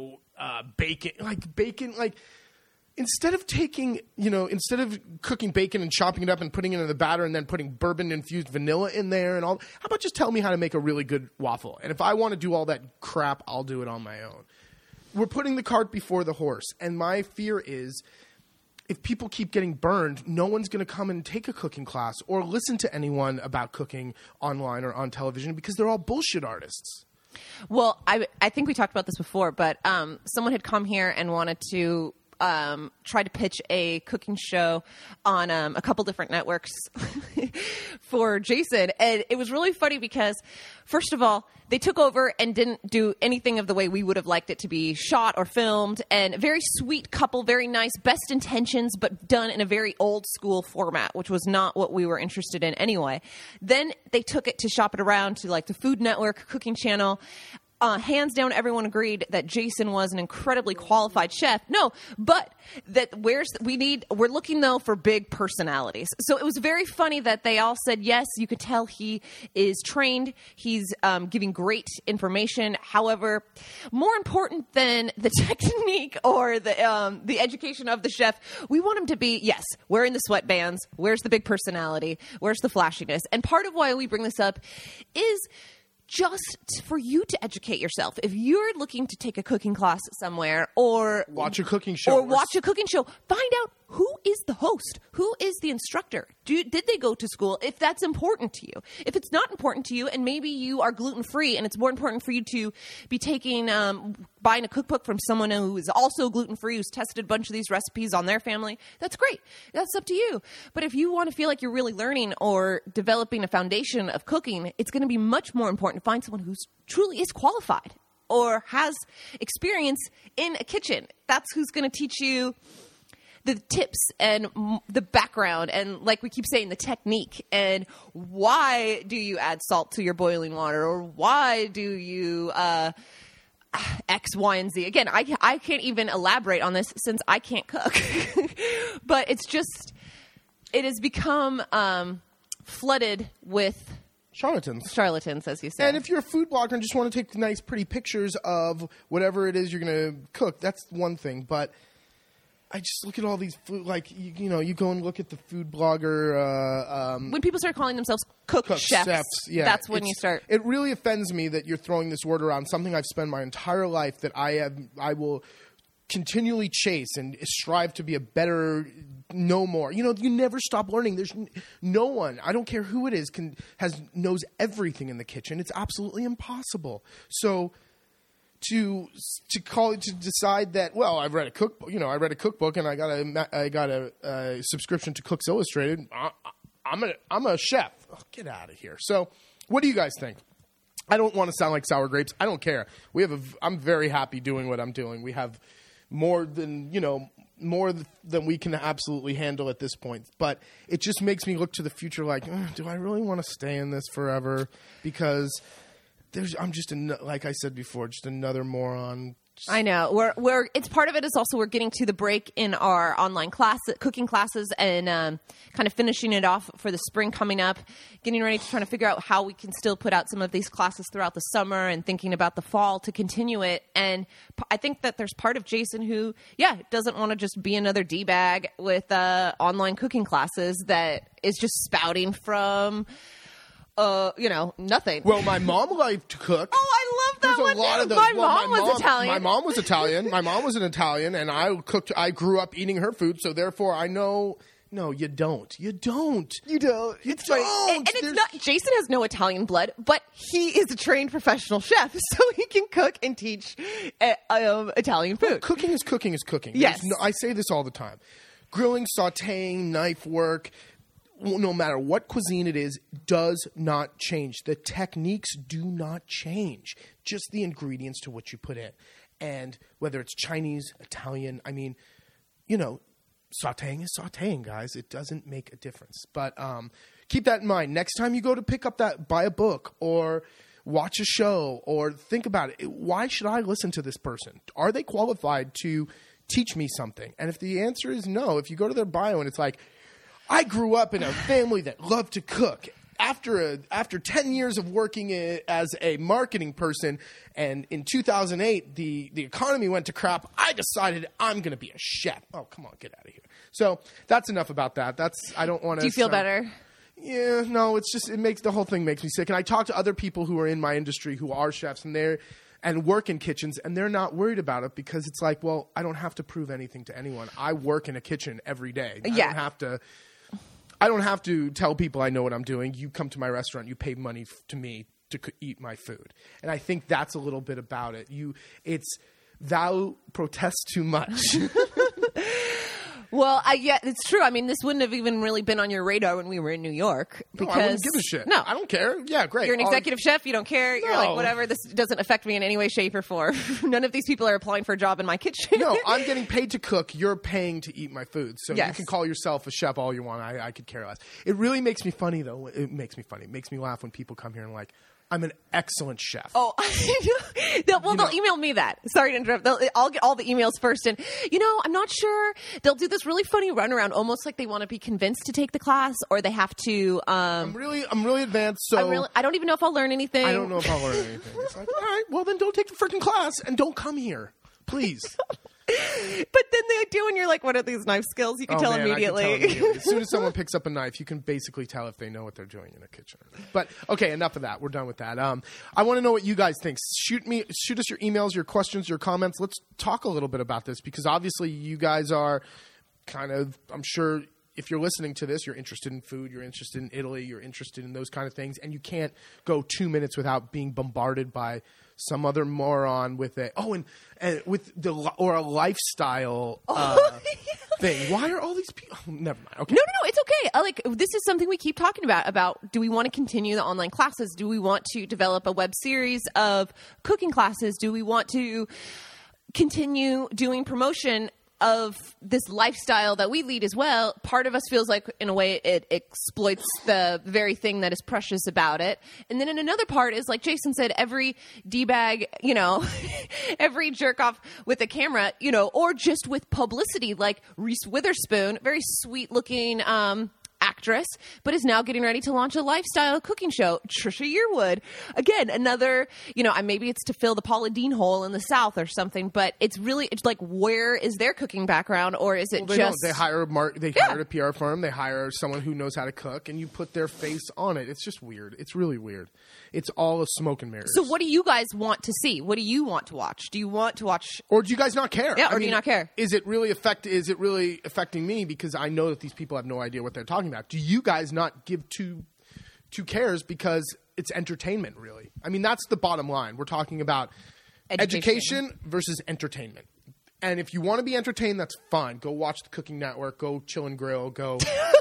bacon. Instead of cooking bacon and chopping it up and putting it in the batter and then putting bourbon-infused vanilla in there and all, how about just tell me how to make a really good waffle? And if I want to do all that crap, I'll do it on my own. We're putting the cart before the horse. And my fear is, if people keep getting burned, no one's going to come and take a cooking class or listen to anyone about cooking online or on television, because they're all bullshit artists. Well, I think we talked about this before, but someone had come here and wanted to tried to pitch a cooking show on a couple different networks for Jason. And it was really funny because, first of all, they took over and didn't do anything of the way we would have liked it to be shot or filmed. And a very sweet couple, very nice, best intentions, but done in a very old school format, which was not what we were interested in anyway. Then they took it to shop it around to like the Food Network cooking channel. Hands down, everyone agreed that Jason was an incredibly qualified chef. No, but that we're looking though for big personalities. So it was very funny that they all said yes. You could tell he is trained. He's giving great information. However, more important than the technique or the education of the chef, we want him to be wearing the sweatbands. Where's the big personality? Where's the flashiness? And part of why we bring this up is just for you to educate yourself. If you're looking to take a cooking class somewhere or watch a cooking show, find out who is the host, who is the instructor. Did they go to school? If that's important to you. If it's not important to you and maybe you are gluten-free and it's more important for you to be taking, buying a cookbook from someone who is also gluten-free, who's tested a bunch of these recipes on their family, that's great. That's up to you. But if you want to feel like you're really learning or developing a foundation of cooking, it's going to be much more important to find someone who truly is qualified or has experience in a kitchen. That's who's going to teach you the tips and the background and, like we keep saying, the technique and why do you add salt to your boiling water or why do you X, Y, and Z. Again, I can't even elaborate on this since I can't cook. But it has become flooded with charlatans, as you said. And if you're a food blogger and just want to take nice, pretty pictures of whatever it is you're going to cook, that's one thing. But I just look at all these food, like, you go and look at the food blogger. When people start calling themselves cook chefs, that's when you start. It really offends me that you're throwing this word around, something I've spent my entire life that I will continually chase and strive to be a better, know more. You never stop learning. There's no one, I don't care who it is, knows everything in the kitchen. It's absolutely impossible. So to decide that, well, I've read a cookbook, I read a cookbook and I got a subscription to Cooks Illustrated. I'm a chef. Oh, get out of here. So what do you guys think? I don't want to sound like sour grapes. I don't care. I'm very happy doing what I'm doing. We have more than we can absolutely handle at this point. But it just makes me look to the future like, do I really want to stay in this forever? Because I'm just, like I said before, just another moron. I know. It's part of it is also we're getting to the break in our online cooking classes and kind of finishing it off for the spring coming up, getting ready to try to figure out how we can still put out some of these classes throughout the summer and thinking about the fall to continue it. And I think that there's part of Jason who, doesn't want to just be another D-bag with online cooking classes that is just spouting from nothing. Well, my mom liked to cook. Oh, I love that There's one. A lot of those. My mom was Italian. My mom was Italian. My mom was an Italian, and I grew up eating her food, so therefore I know. No, you don't. You don't. You don't. It's don't. And it's not. Jason has no Italian blood, but he is a trained professional chef, so he can cook and teach Italian food. Well, cooking is cooking is cooking. Yes, I say this all the time. Grilling, sautéing, knife work. No matter what cuisine it is, does not change. The techniques do not change. Just the ingredients to what you put in. And whether it's Chinese, Italian, sautéing is sautéing, guys. It doesn't make a difference. But keep that in mind. Next time you go to buy a book or watch a show or think about it. Why should I listen to this person? Are they qualified to teach me something? And if the answer is no, if you go to their bio and it's like, I grew up in a family that loved to cook. After 10 years of working as a marketing person, and in 2008 the economy went to crap, I decided I'm going to be a chef. Oh, come on, get out of here. So that's enough about that. I don't want to. Do you feel better? Yeah, no. It's just the whole thing makes me sick. And I talk to other people who are in my industry who are chefs and work in kitchens, and they're not worried about it because it's like, well, I don't have to prove anything to anyone. I work in a kitchen every day. I don't have to tell people I know what I'm doing. You come to my restaurant, you pay money to me to eat my food. And I think that's a little bit about it. Thou protest too much. Well, yeah, it's true. I mean, this wouldn't have even really been on your radar when we were in New York. Because I wouldn't give a shit. No. I don't care. Yeah, great. You're an executive chef. You don't care. You're like, whatever. This doesn't affect me in any way, shape, or form. None of these people are applying for a job in my kitchen. No, I'm getting paid to cook. You're paying to eat my food. So Yes. you can call yourself a chef all you want. I could care less. It really makes me funny, though. It makes me funny. It makes me laugh when people come here and like, I'm an excellent chef. Oh, they'll email me that. Sorry to interrupt. I'll get all the emails first. And, I'm not sure. They'll do this really funny runaround, almost like they want to be convinced to take the class or they have to. I'm really advanced, so. I don't even know if I'll learn anything. I don't know if I'll learn anything. It's like, all right, well, then don't take the freaking class and don't come here. Please. But then they do, and you're like, what are these knife skills? You can tell immediately. As soon as someone picks up a knife, you can basically tell if they know what they're doing in a kitchen. But, okay, enough of that. We're done with that. I want to know what you guys think. Shoot us your emails, your questions, your comments. Let's talk a little bit about this because obviously you guys are kind of, I'm sure if you're listening to this, you're interested in food, you're interested in Italy, you're interested in those kind of things, and you can't go 2 minutes without being bombarded by some other moron with a a lifestyle thing. Why are all these people? Oh, never mind. Okay. No, it's okay. This is something we keep talking about do we want to continue the online classes? Do we want to develop a web series of cooking classes? Do we want to continue doing promotion of this lifestyle that we lead as well? Part of us feels like, in a way, it exploits the very thing that is precious about it. And then in another part is, like Jason said, every D-bag, every jerk-off with a camera, or just with publicity, like Reese Witherspoon, very sweet-looking actress, but is now getting ready to launch a lifestyle cooking show. Trisha Yearwood, again, another, maybe it's to fill the Paula Deen hole in the South or something, but it's like, where is their cooking background, or is it they hire hired a PR firm, they hire someone who knows how to cook, and you put their face on it. It's just weird. It's really weird. It's all a smoke and mirrors. So what do you guys want to see? What do you want to watch? Do you want to watch, or do you guys not care? Yeah, do you not care? Is it really affecting me because I know that these people have no idea what they're talking about? Do you guys not give two cares because it's entertainment, really? I mean, that's the bottom line. We're talking about education versus entertainment. And if you want to be entertained, that's fine. Go watch the Cooking Network. Go Chill and Grill. Go.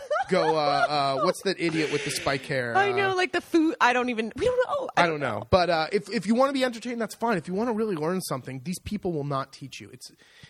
What's that idiot with the spike hair? I know, like the food. We don't know. I don't know. But if you want to be entertained, that's fine. If you want to really learn something, these people will not teach you.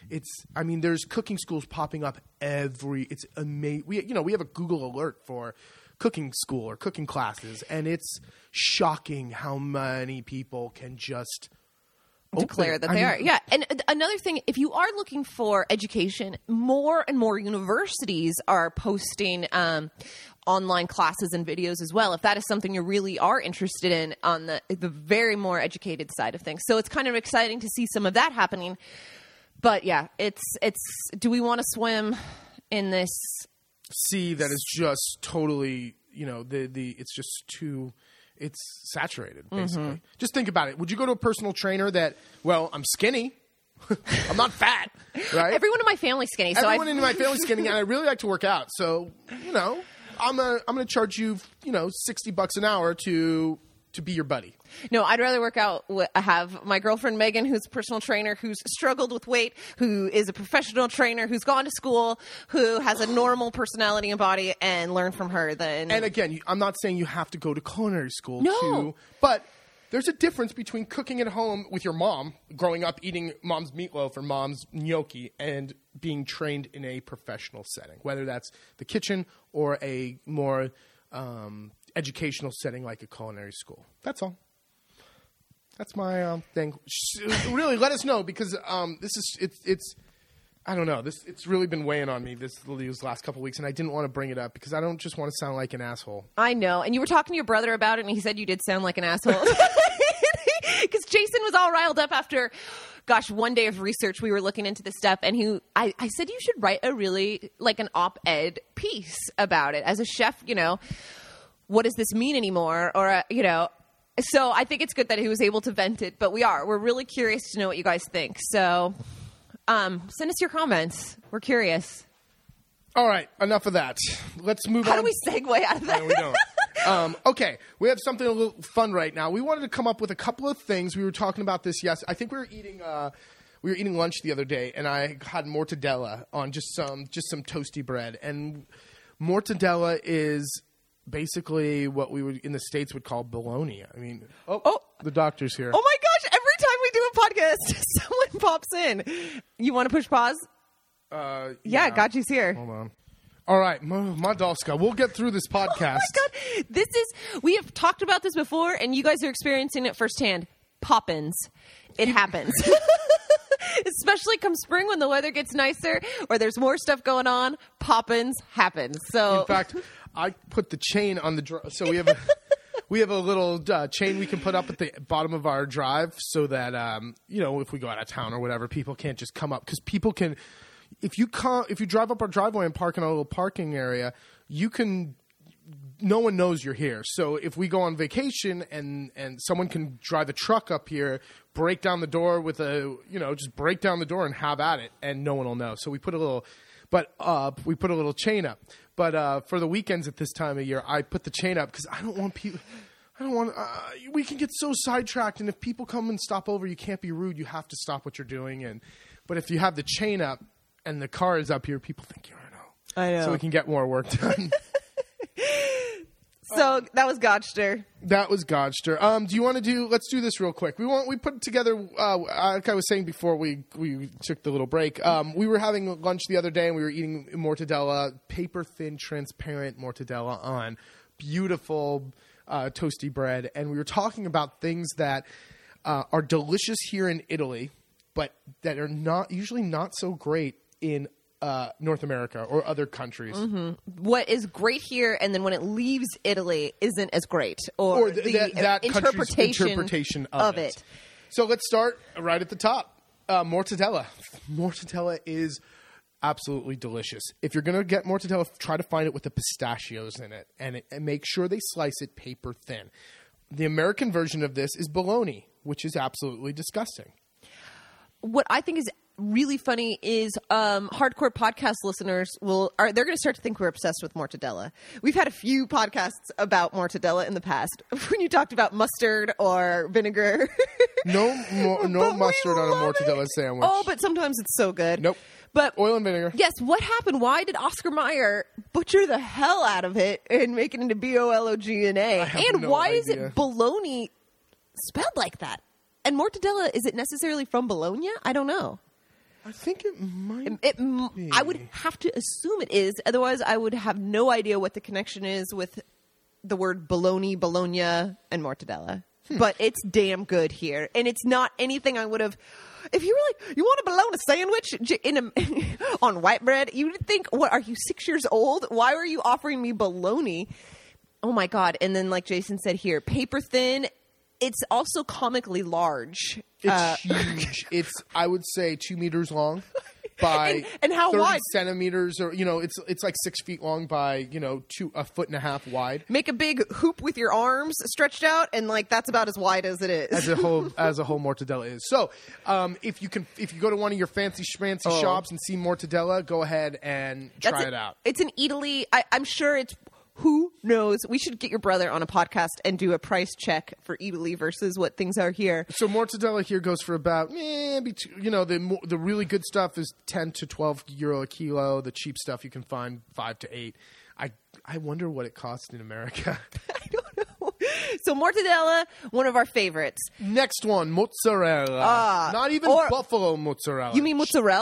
I mean, there's cooking schools popping up it's amazing. We have a Google alert for cooking school or cooking classes, and it's shocking how many people can just declare that they are. Yeah. And another thing, if you are looking for education, more and more universities are posting online classes and videos as well, if that is something you really are interested in on the very more educated side of things. So it's kind of exciting to see some of that happening. But yeah, it's do we want to swim in this sea that is just totally, it's just too... It's saturated, basically. Mm-hmm. Just think about it. Would you go to a personal trainer I'm skinny. I'm not fat, right? Everyone in my family's skinny. Everyone in my family's skinny, and I really like to work out. So, I'm going to charge you, $60 an hour to be your buddy. No, I'd rather work out. Have my girlfriend Megan, who's a personal trainer, who's struggled with weight, who is a professional trainer, who's gone to school, who has a normal personality and body, and learn from her. And again, I'm not saying you have to go to culinary school, no. But there's a difference between cooking at home with your mom, growing up eating mom's meatloaf or mom's gnocchi, and being trained in a professional setting, whether that's the kitchen or a more educational setting like a culinary school. That's all. That's my thing. Really, let us know because it's I don't know. It's really been weighing on me these last couple of weeks, and I didn't want to bring it up because I don't just want to sound like an asshole. I know, and you were talking to your brother about it, and he said you did sound like an asshole because Jason was all riled up after. Gosh, one day of research, we were looking into this stuff, and I said you should write a really an op-ed piece about it as a chef. What does this mean anymore? Or, so I think it's good that he was able to vent it, but we're really curious to know what you guys think. So send us your comments. We're curious. All right. Enough of that. Let's move on. How do we segue out of that? No, we don't. Okay. We have something a little fun right now. We wanted to come up with a couple of things. We were talking about this. Yes. I think we were eating we were eating lunch the other day, and I had mortadella on just some toasty bread. And mortadella is basically what we would in the States would call bologna. I mean, the doctor's here. Oh my gosh! Every time we do a podcast, someone pops in. You want to push pause? Yeah, Gotchi's here. Hold on. All right, Madalska, we'll get through this podcast. Oh my God. We have talked about this before, and you guys are experiencing it firsthand. Poppins. It happens. Especially come spring when the weather gets nicer or there's more stuff going on, Poppins happens. So, in fact, I put the chain on the so we have a little chain we can put up at the bottom of our drive so that if we go out of town or whatever, people can't just come up, because people can. If you drive up our driveway and park in a little parking area, no one knows you're here. So if we go on vacation and someone can drive a truck up here, break down the door just break down the door and have at it, and no one will know. So we put a little chain up. But for the weekends at this time of year, I put the chain up because I don't want people. We can get so sidetracked, and if people come and stop over, you can't be rude. You have to stop what you're doing. But if you have the chain up and the car is up here, people think you're I know. So we can get more work done. So that was Gotchter. That was Gotchter. Do you want to let's do this real quick. We put together, like I was saying before we took the little break, we were having lunch the other day and we were eating mortadella, paper thin, transparent mortadella on beautiful toasty bread. And we were talking about things that are delicious here in Italy, but that are usually not so great in North America or other countries. Mm-hmm. What is great here, and then when it leaves Italy, isn't as great, or that interpretation of it. So let's start right at the top. Mortadella. Mortadella is absolutely delicious. If you're going to get mortadella, try to find it with the pistachios in it, and make sure they slice it paper thin. The American version of this is bologna, which is absolutely disgusting. What I think is really funny is hardcore podcast listeners they're going to start to think we're obsessed with mortadella. We've had a few podcasts about mortadella in the past when you talked about mustard or vinegar. No mustard on a mortadella sandwich. Oh, but sometimes it's so good. Nope. But oil and vinegar. Yes. What happened? Why did Oscar Mayer butcher the hell out of it and make it into bologna? And why is it bologna spelled like that? And mortadella, is it necessarily from Bologna? I don't know. I think it might be. I would have to assume it is. Otherwise, I would have no idea what the connection is with the word bologna, and mortadella. But it's damn good here. And it's not anything I would have... If you were like, you want a bologna sandwich on white bread, you would think, what, are you 6 years old? Why are you offering me bologna? Oh, my God. And then, like Jason said here, paper thin. It's also comically large. It's huge. It's, I would say, 2 meters long by and how 30 wide? centimeters, or it's like 6 feet long by a foot and a half wide. Make a big hoop with your arms stretched out, and that's about as wide as it is. As a whole mortadella is. So, if you go to one of your fancy schmancy shops and see mortadella, go ahead and try it out. It's in Italy. I'm sure it's. Who knows? We should get your brother on a podcast and do a price check for Italy versus what things are here. So mortadella here goes for about, the really good stuff is 10 to 12 euro a kilo. The cheap stuff you can find 5 to 8. I wonder what it costs in America. I don't know. So mortadella, one of our favorites. Next one, mozzarella. Not even buffalo mozzarella. You mean mozzarella?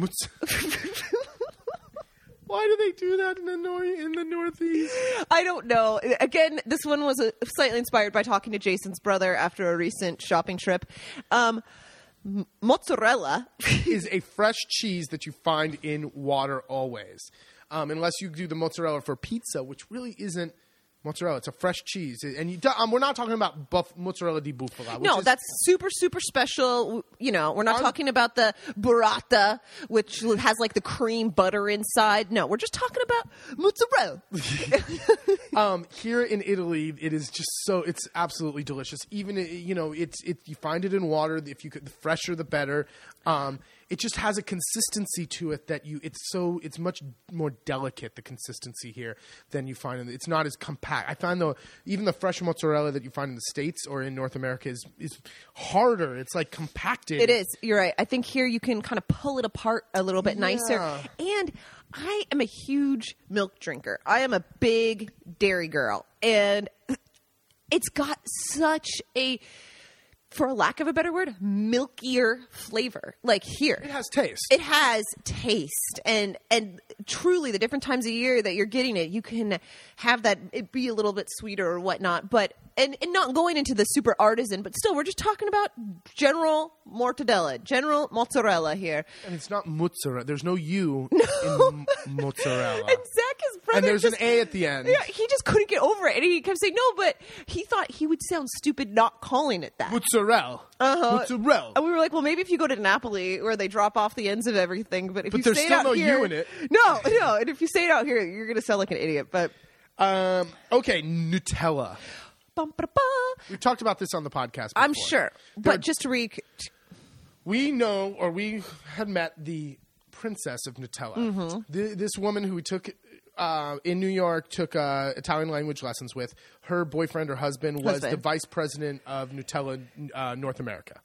Why do they do that in the Northeast? I don't know. Again, this one was slightly inspired by talking to Jason's brother after a recent shopping trip. Mozzarella is a fresh cheese that you find in water always. Unless you do the mozzarella for pizza, which really isn't mozzarella. It's a fresh cheese. And we're not talking about mozzarella di bufala. No, that's super, super special. We're not talking about the burrata, which has the cream butter inside. No, we're just talking about mozzarella. Here in Italy, it is just it's absolutely delicious. Even, you find it in water. If you could, the fresher, the better. it just has a consistency to it that it's much more delicate, the consistency here, than you find it's not as compact. I find even the fresh mozzarella that you find in the States or in North America is harder. It's like compacted. It is. You're right. I think here you can kind of pull it apart a little bit nicer. And I am a huge milk drinker. I am a big dairy girl. And it's got such a, for a lack of a better word, milkier flavor. Like here. It has taste. It has taste. And truly, the different times of year that you're getting it, you can have that, it be a little bit sweeter or whatnot. But, and not going into the super artisan, but still, we're just talking about general mozzarella here. And it's not mozzarella. There's no U in mozzarella. And Zach's brother. And there's an A at the end. Yeah, he just couldn't get over it. And he kept saying, no, but he thought he would sound stupid not calling it that. Mozzarella. Mozzarella. And we were like, well, maybe if you go to Napoli where they drop off the ends of everything, but if you there's say it still out no here, U in it. No. And if you say it out here, you're going to sound like an idiot. But okay, Nutella. We've talked about this on the podcast before. I'm sure. But just to we know, or we had met the princess of Nutella. Mm-hmm. This woman who we took in New York, took Italian language lessons with. Her boyfriend or husband was the vice president of Nutella North America.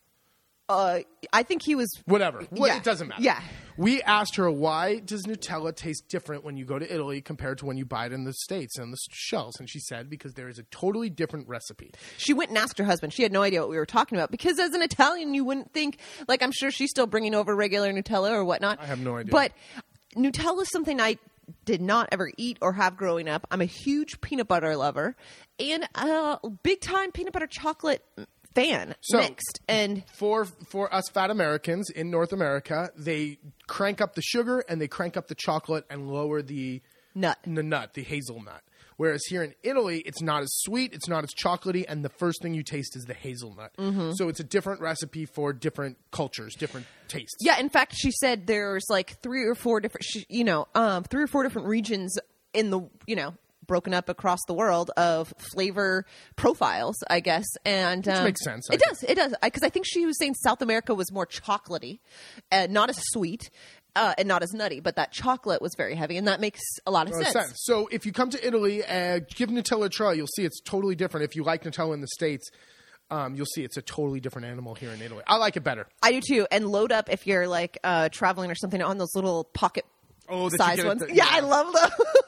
I think he was... Whatever. Yeah. It doesn't matter. Yeah. We asked her, why does Nutella taste different when you go to Italy compared to when you buy it in the States and the shelves? And she said, because there is a totally different recipe. She went and asked her husband. She had no idea what we were talking about. Because as an Italian, you wouldn't think... Like, I'm sure she's still bringing over regular Nutella or whatnot. I have no idea. But Nutella is something I did not ever eat or have growing up. I'm a huge peanut butter lover. And a big-time peanut butter chocolate fan, mixed. And for us fat Americans in North America, they crank up the sugar and they crank up the chocolate and lower the the hazelnut. Whereas here in Italy, it's not as sweet, it's not as chocolatey, and the first thing you taste is the hazelnut. Mm-hmm. So it's a different recipe for different cultures, different tastes. Yeah, in fact, she said there's like 3 or 4 different, 3 or 4 different regions in the, broken up across the world of flavor profiles, I guess. And which makes sense. It does. Because I think she was saying South America was more chocolatey, not as sweet, and not as nutty, but that chocolate was very heavy, and that makes a lot of sense. So if you come to Italy, give Nutella a try. You'll see it's totally different. If you like Nutella in the States, you'll see it's a totally different animal here in Italy. I like it better. I do too. And load up if you're like traveling or something on those little pocket size ones. Yeah, I love those.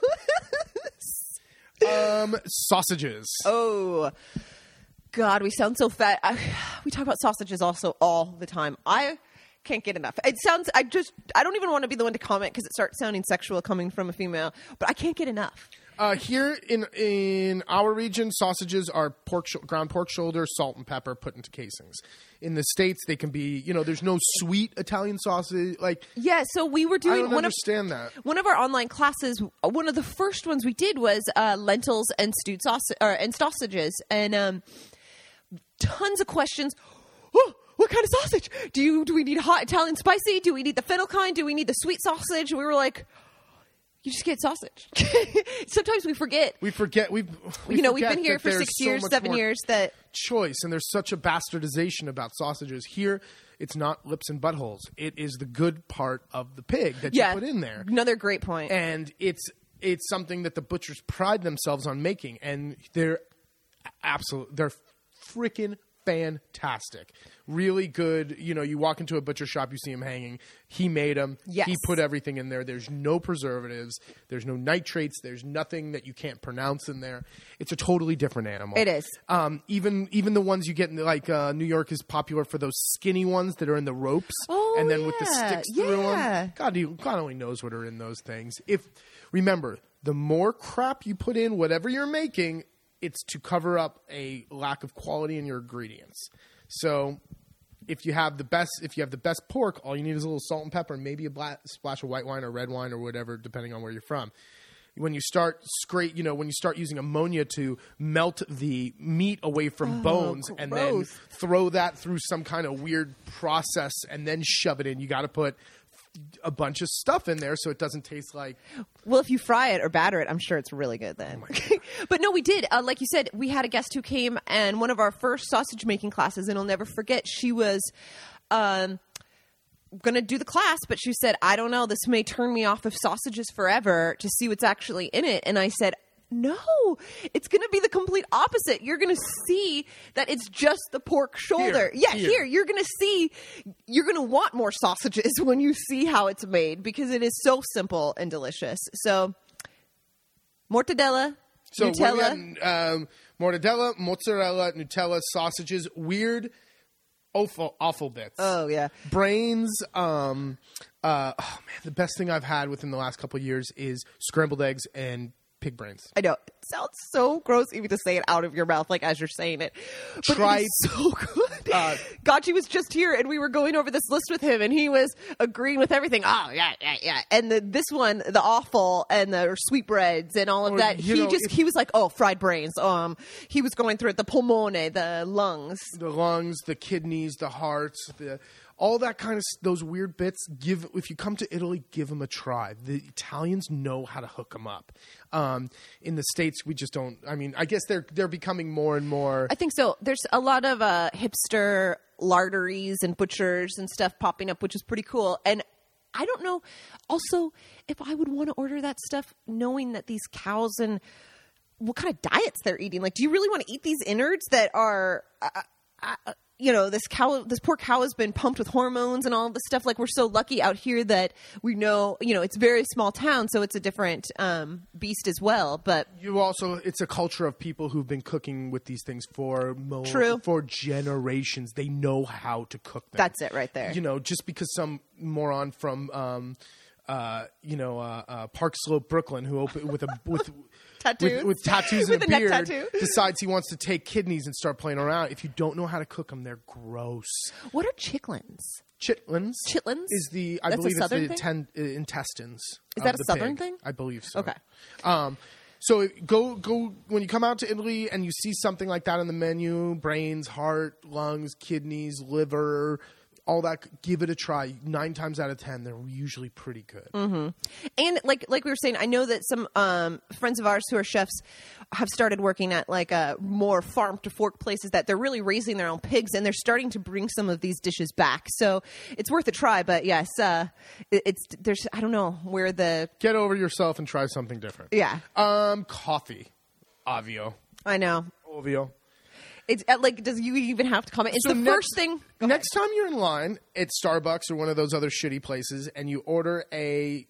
Sausages. Oh, God, we sound so fat. We talk about sausages also all the time. I can't get enough. It sounds, I don't even want to be the one to comment because it starts sounding sexual coming from a female, but I can't get enough. Here in our region, sausages are ground pork shoulder, salt and pepper put into casings. In the States, they can be, there's no sweet Italian sausage. Yeah, so we were doing I don't understand that. One of our online classes, one of the first ones we did was lentils and stewed and sausages, and tons of questions. Oh, what kind of sausage? Do we need hot Italian spicy? Do we need the fennel kind? Do we need the sweet sausage? We were like, you just get sausage. Sometimes we forget. We've been here for 6 years, 7 years. That choice, and there's such a bastardization about sausages. Here, it's not lips and buttholes. It is the good part of the pig that you put in there. Another great point. And it's something that the butchers pride themselves on making, and they're freaking fantastic. Really good. You walk into a butcher shop, you see him hanging. He made them. Yes. He put everything in there. There's no preservatives. There's no nitrates. There's nothing that you can't pronounce in there. It's a totally different animal. It is. Even the ones you get in, New York is popular for those skinny ones that are in the ropes. Oh, and then with the sticks through them. God only knows what are in those things. Remember, the more crap you put in whatever you're making, it's to cover up a lack of quality in your ingredients. So if you have the best pork, all you need is a little salt and pepper and maybe a splash of white wine or red wine or whatever, depending on where you're from. When you start using ammonia to melt the meat away from bones and then throw that through some kind of weird process and then shove it in, you got to put a bunch of stuff in there so it doesn't taste like... Well, if you fry it or batter it, I'm sure it's really good then. Oh but no, we did. Like you said, we had a guest who came, and one of our first sausage making classes, and I'll never forget, she was going to do the class, but she said, I don't know, this may turn me off of sausages forever to see what's actually in it. And I said, no, it's going to be the complete opposite. You're going to see that it's just the pork shoulder. Here. You're going to see, you're going to want more sausages when you see how it's made, because it is so simple and delicious. So, mortadella, Nutella. Mortadella, mozzarella, Nutella, sausages, weird, awful bits. Oh, yeah. Brains. Oh, man, the best thing I've had within the last couple of years is scrambled eggs and pig brains. I know. It sounds so gross even to say it out of your mouth, like as you're saying it. But Try it is so good. Gotchi was just here, and we were going over this list with him, and he was agreeing with everything. Oh, yeah. And this one, the awful, and the sweetbreads, and all of that. He was like, oh, fried brains. He was going through it. The pulmone, the lungs. The lungs, the kidneys, the hearts, all that kind of those weird bits. If you come to Italy, give them a try. The Italians know how to hook them up. In the States, we just don't. I mean, I guess they're becoming more and more. I think so. There's a lot of hipster larderies and butchers and stuff popping up, which is pretty cool. And I don't know also if I would want to order that stuff knowing that these cows and what kind of diets they're eating. Like, do you really want to eat these innards that are this poor cow has been pumped with hormones and all of this stuff. Like, we're so lucky out here that we know, it's a very small town, so it's a different beast as well. But it's a culture of people who've been cooking with these things for generations. They know how to cook them. That's it right there. Just because some moron from Park Slope, Brooklyn, who opened with tattoos. With tattoos and with a beard, tattoo. decides he wants to take kidneys and start playing around. If you don't know how to cook them, they're gross. What are chitlins? Chitlins is That's believe a it's the intestines. Is that a southern pig. thing? I believe so. Okay. So go when you come out to Italy and you see something like that on the menu: brains, heart, lungs, kidneys, liver. All that, give it a try. 9 times out of 10, they're usually pretty good. Mm-hmm. And like we were saying, I know that some friends of ours who are chefs have started working at like more farm to fork places that they're really raising their own pigs, and they're starting to bring some of these dishes back. So it's worth a try. But yes, I don't know where the get over yourself and try something different. Yeah. Coffee, Avio. I know. Ovio. It's like, does you even have to comment? It's the first thing. Next time you're in line at Starbucks or one of those other shitty places, and you order a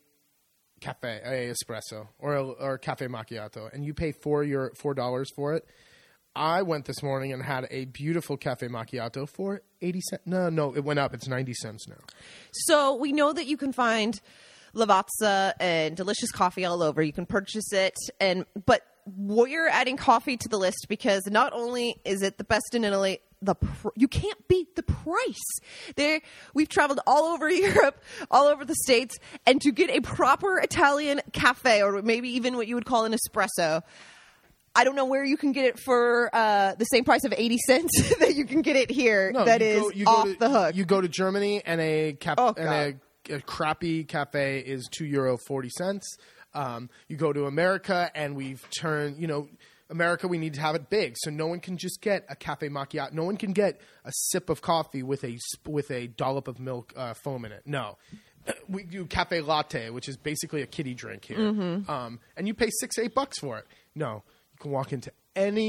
espresso or a cafe macchiato, and you pay $4 for it. I went this morning and had a beautiful cafe macchiato for 80 cents. No, it went up. It's 90 cents now. So we know that you can find Lavazza and delicious coffee all over. You can purchase it, but we're adding coffee to the list because not only is it the best in Italy, you can't beat the price. We've traveled all over Europe, all over the States, and to get a proper Italian cafe, or maybe even what you would call an espresso, I don't know where you can get it for the same price of 80 cents that you can get it here. No, the hook. You go to Germany and a crappy cafe is €2.40. You go to America, and we've turned, America, we need to have it big. So no one can just get a cafe macchiato. No one can get a sip of coffee with a dollop of milk foam in it. No. We do cafe latte, which is basically a kiddie drink here. Mm-hmm. And you pay $6-8 for it. No. You can walk into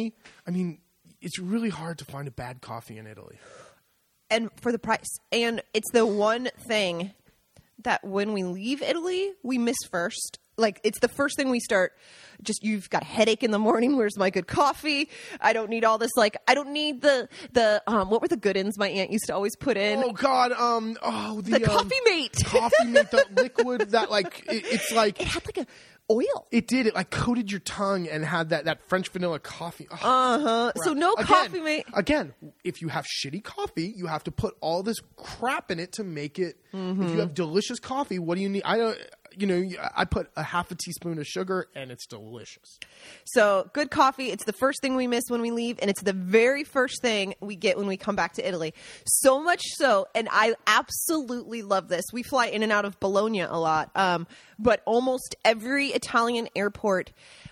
it's really hard to find a bad coffee in Italy. And for the price. And it's the one thing that when we leave Italy, we miss first. Like, it's the first thing we start. Just, you've got a headache in the morning. Where's my good coffee? I don't need all this. Like, I don't need the what were the good ins my aunt used to always put in? Oh God, the Coffee Mate. Coffee Mate, the liquid that it's like it had like a oil. It did. It like coated your tongue and had that French vanilla coffee. So no Coffee Mate. Again, if you have shitty coffee, you have to put all this crap in it to make it. Mm-hmm. If you have delicious coffee, what do you need? I put a half a teaspoon of sugar, and it's delicious. So good coffee. It's the first thing we miss when we leave, and it's the very first thing we get when we come back to Italy. So much so, and I absolutely love this. We fly in and out of Bologna a lot, but almost every Italian airport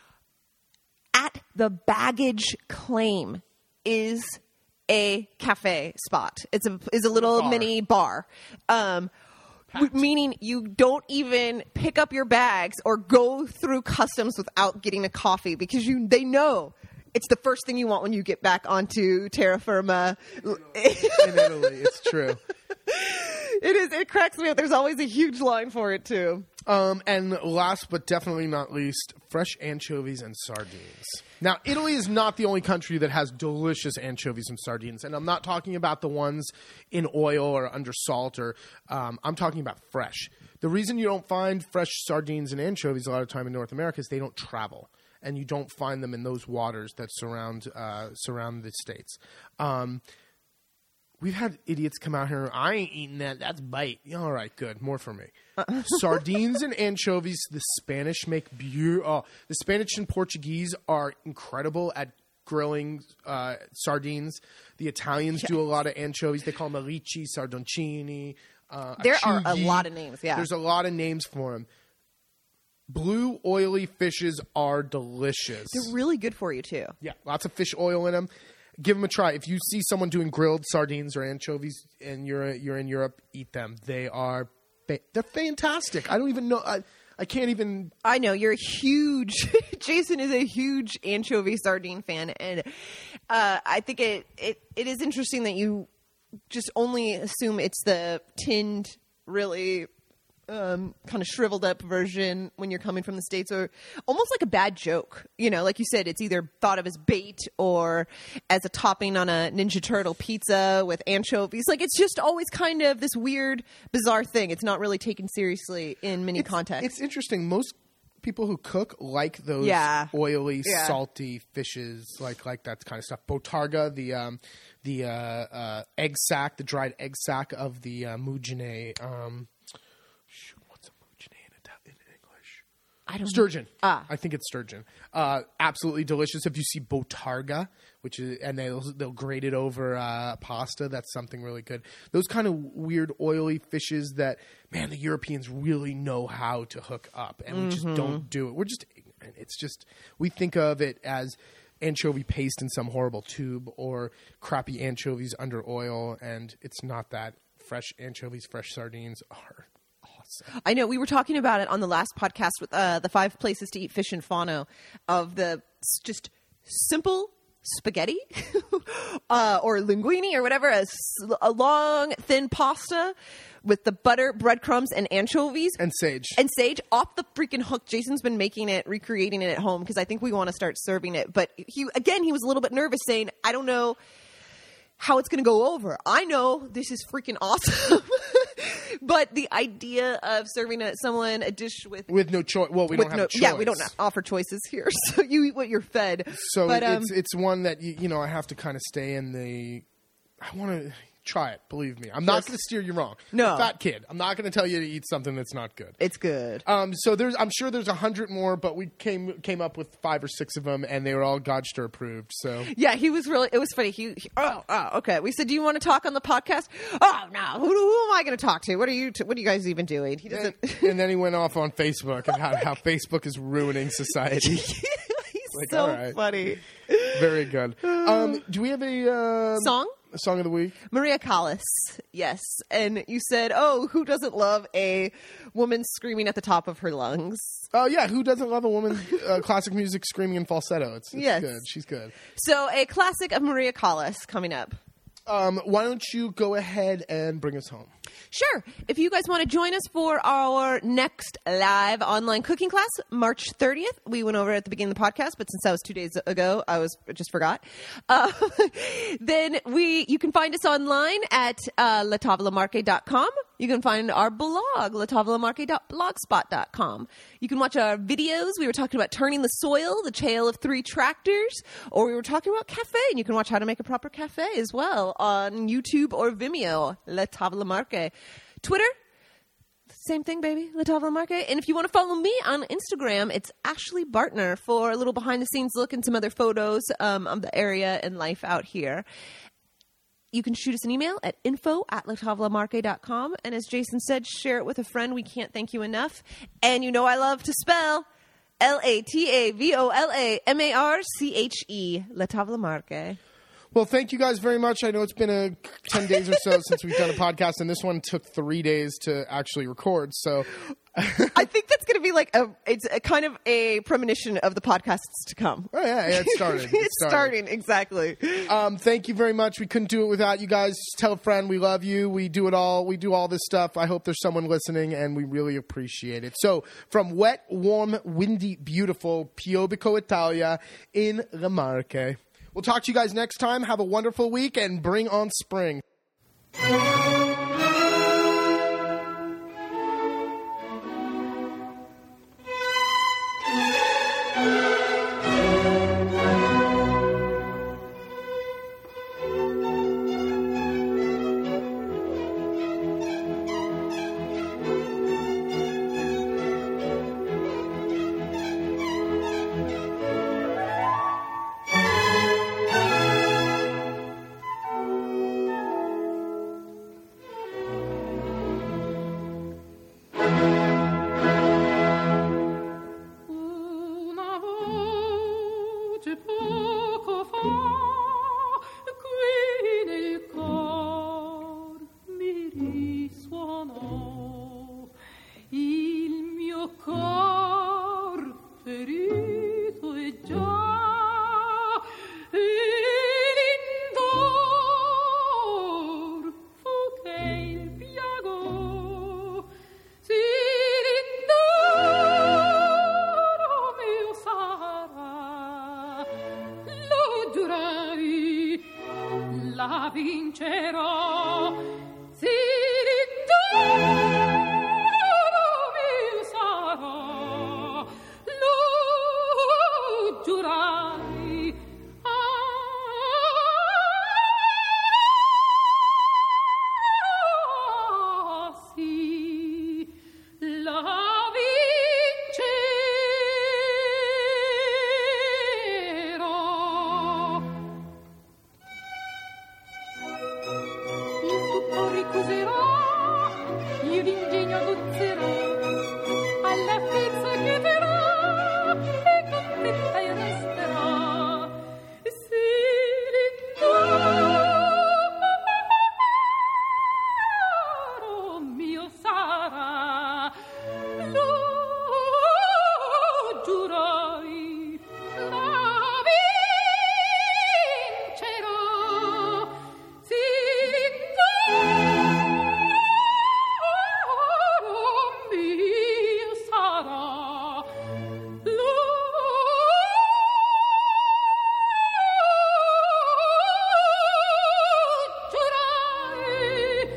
at the baggage claim is a cafe spot. It's a little mini bar. meaning you don't even pick up your bags or go through customs without getting a coffee because they know it's the first thing you want when you get back onto terra firma. In Italy, it's true. It is. It cracks me up. There's always a huge line for it too. And last but definitely not least, fresh anchovies and sardines. Now, Italy is not the only country that has delicious anchovies and sardines, and I'm not talking about the ones in oil or under salt, or I'm talking about fresh. The reason you don't find fresh sardines and anchovies a lot of time in North America is they don't travel, and you don't find them in those waters that surround the States. We've had idiots come out here. I ain't eating that. That's bite. All right, good. More for me. Sardines and anchovies. The Spanish make the Spanish and Portuguese are incredible at grilling sardines. The Italians do a lot of anchovies. They call them alici, sardoncini. There acciughi. are a lot of names. Yeah, there's a lot of names for them. Blue oily fishes are delicious. They're really good for you too. Yeah, lots of fish oil in them. Give them a try. If you see someone doing grilled sardines or anchovies and you're in Europe, eat them. They're fantastic. I don't even know. I can't even. I know you're a huge. Jason is a huge anchovy sardine fan, and I think it is interesting that you just only assume it's the tinned, really kind of shriveled up version when you're coming from the States, or almost like a bad joke. You know, like you said, it's either thought of as bait or as a topping on a Ninja Turtle pizza with anchovies. Like, it's just always kind of this weird, bizarre thing. It's not really taken seriously in many contexts. It's interesting. Most people who cook like those oily, salty fishes, like that kind of stuff. Botarga, the egg sac, the dried egg sac of the mugine. What's a mugine in English? I don't Sturgeon. know. I think it's sturgeon. Absolutely delicious. If you see botarga, and they'll grate it over pasta, that's something really good. Those kind of weird oily fishes that, man, the Europeans really know how to hook up, and we just don't do it. We're just ignorant. It's just, we think of it as anchovy paste in some horrible tube or crappy anchovies under oil, and it's not that. Fresh anchovies, fresh sardines are awesome. I know. We were talking about it on the last podcast with the 5 places to eat fish in Fano, of the just simple spaghetti or linguine or whatever, a long, thin pasta with the butter, breadcrumbs, and anchovies. And sage. Off the freaking hook. Jason's been making it, recreating it at home, because I think we want to start serving it. But he was a little bit nervous, saying, I don't know how it's going to go over. I know this is freaking awesome. But the idea of serving someone a dish with no choice. Well, we don't have a choice. Yeah, we don't offer choices here. So you eat what you're fed. So but, it's one that, I have to kind of stay in the... I want to... Try it, believe me. I'm not going to steer you wrong. No. I'm a fat kid. I'm not going to tell you to eat something that's not good. It's good. So I'm sure there's 100 more, but we came up with 5 or 6 of them, and they were all Godster approved. So yeah, it was funny. Okay. We said, do you want to talk on the podcast? Oh no, who am I going to talk to? What are you guys even doing? He doesn't. And then he went off on Facebook about how Facebook is ruining society. He's so funny. Very good. Do we have a song? A song of the week? Maria Callas, yes. And you said, who doesn't love a woman screaming at the top of her lungs? Oh, yeah. Who doesn't love a woman, classic music screaming in falsetto? It's yes. Good. She's good. So a classic of Maria Callas coming up. Why don't you go ahead and bring us home? Sure. If you guys want to join us for our next live online cooking class, March 30th, we went over at the beginning of the podcast, but since that was 2 days ago, I just forgot. Then you can find us online at latavolamarque.com. You can find our blog, latavolamarque.blogspot.com. You can watch our videos. We were talking about turning the soil, the tale of 3 tractors, or we were talking about cafe, and you can watch how to make a proper cafe as well on YouTube or Vimeo, La Tavola Marque. Twitter, same thing, baby, La Tavola Marque. And if you want to follow me on Instagram, it's Ashley Bartner for a little behind-the-scenes look and some other photos of the area and life out here. You can shoot us an email at info@latavolamarque.com. And as Jason said, share it with a friend. We can't thank you enough. And I love to spell LATAVOLAMARCHE, La Tavola Marque. Well, thank you guys very much. I know it's been 10 days or so since we've done a podcast, and this one took 3 days to actually record. So I think that's going to be like it's a kind of a premonition of the podcasts to come. Oh, yeah, it started. It's starting, exactly. Thank you very much. We couldn't do it without you guys. Just tell a friend we love you. We do it all. We do all this stuff. I hope there's someone listening, and we really appreciate it. So, from wet, warm, windy, beautiful Piobico, Italia in Le Marche. We'll talk to you guys next time. Have a wonderful week, and bring on spring. La vincerò, sì, mio sarò, lo giurai. Ah, sì, la vincerò. Il tutto ricuserò, io l'ingegno aguzzerò, alla pezza chiederò e contenta io resterò. Se l'indoro mio sarà, lo giurai, la vincerò. Se mio sarà, lo giurai.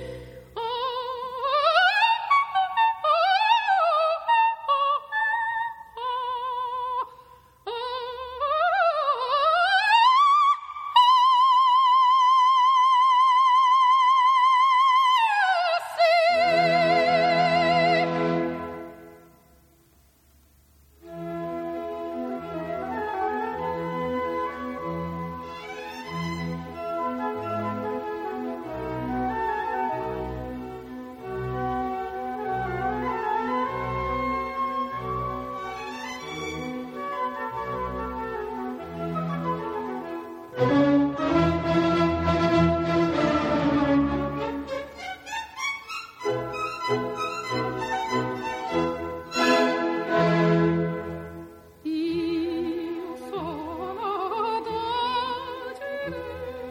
Io sono docile,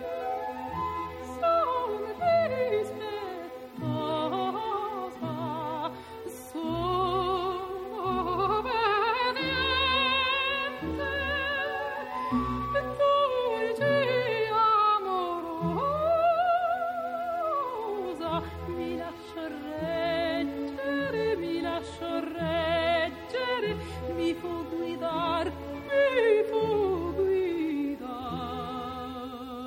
sono rispettosa, sono obbediente, dolce e amorosa. Mi lascio reggere, mi può guidar, mi può guidar.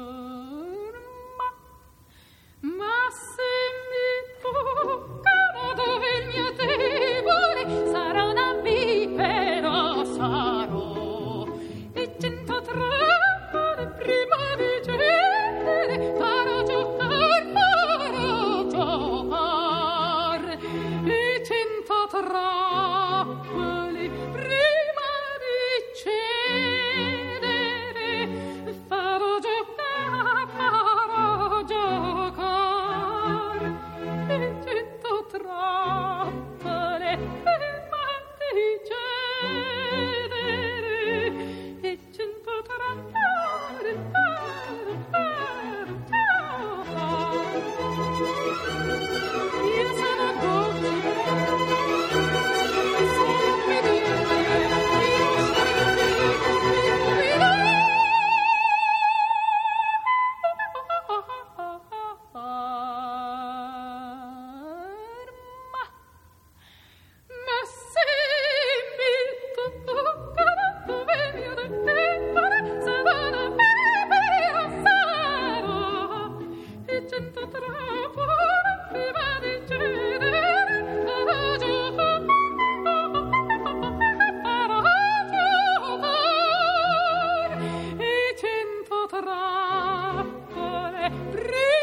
brille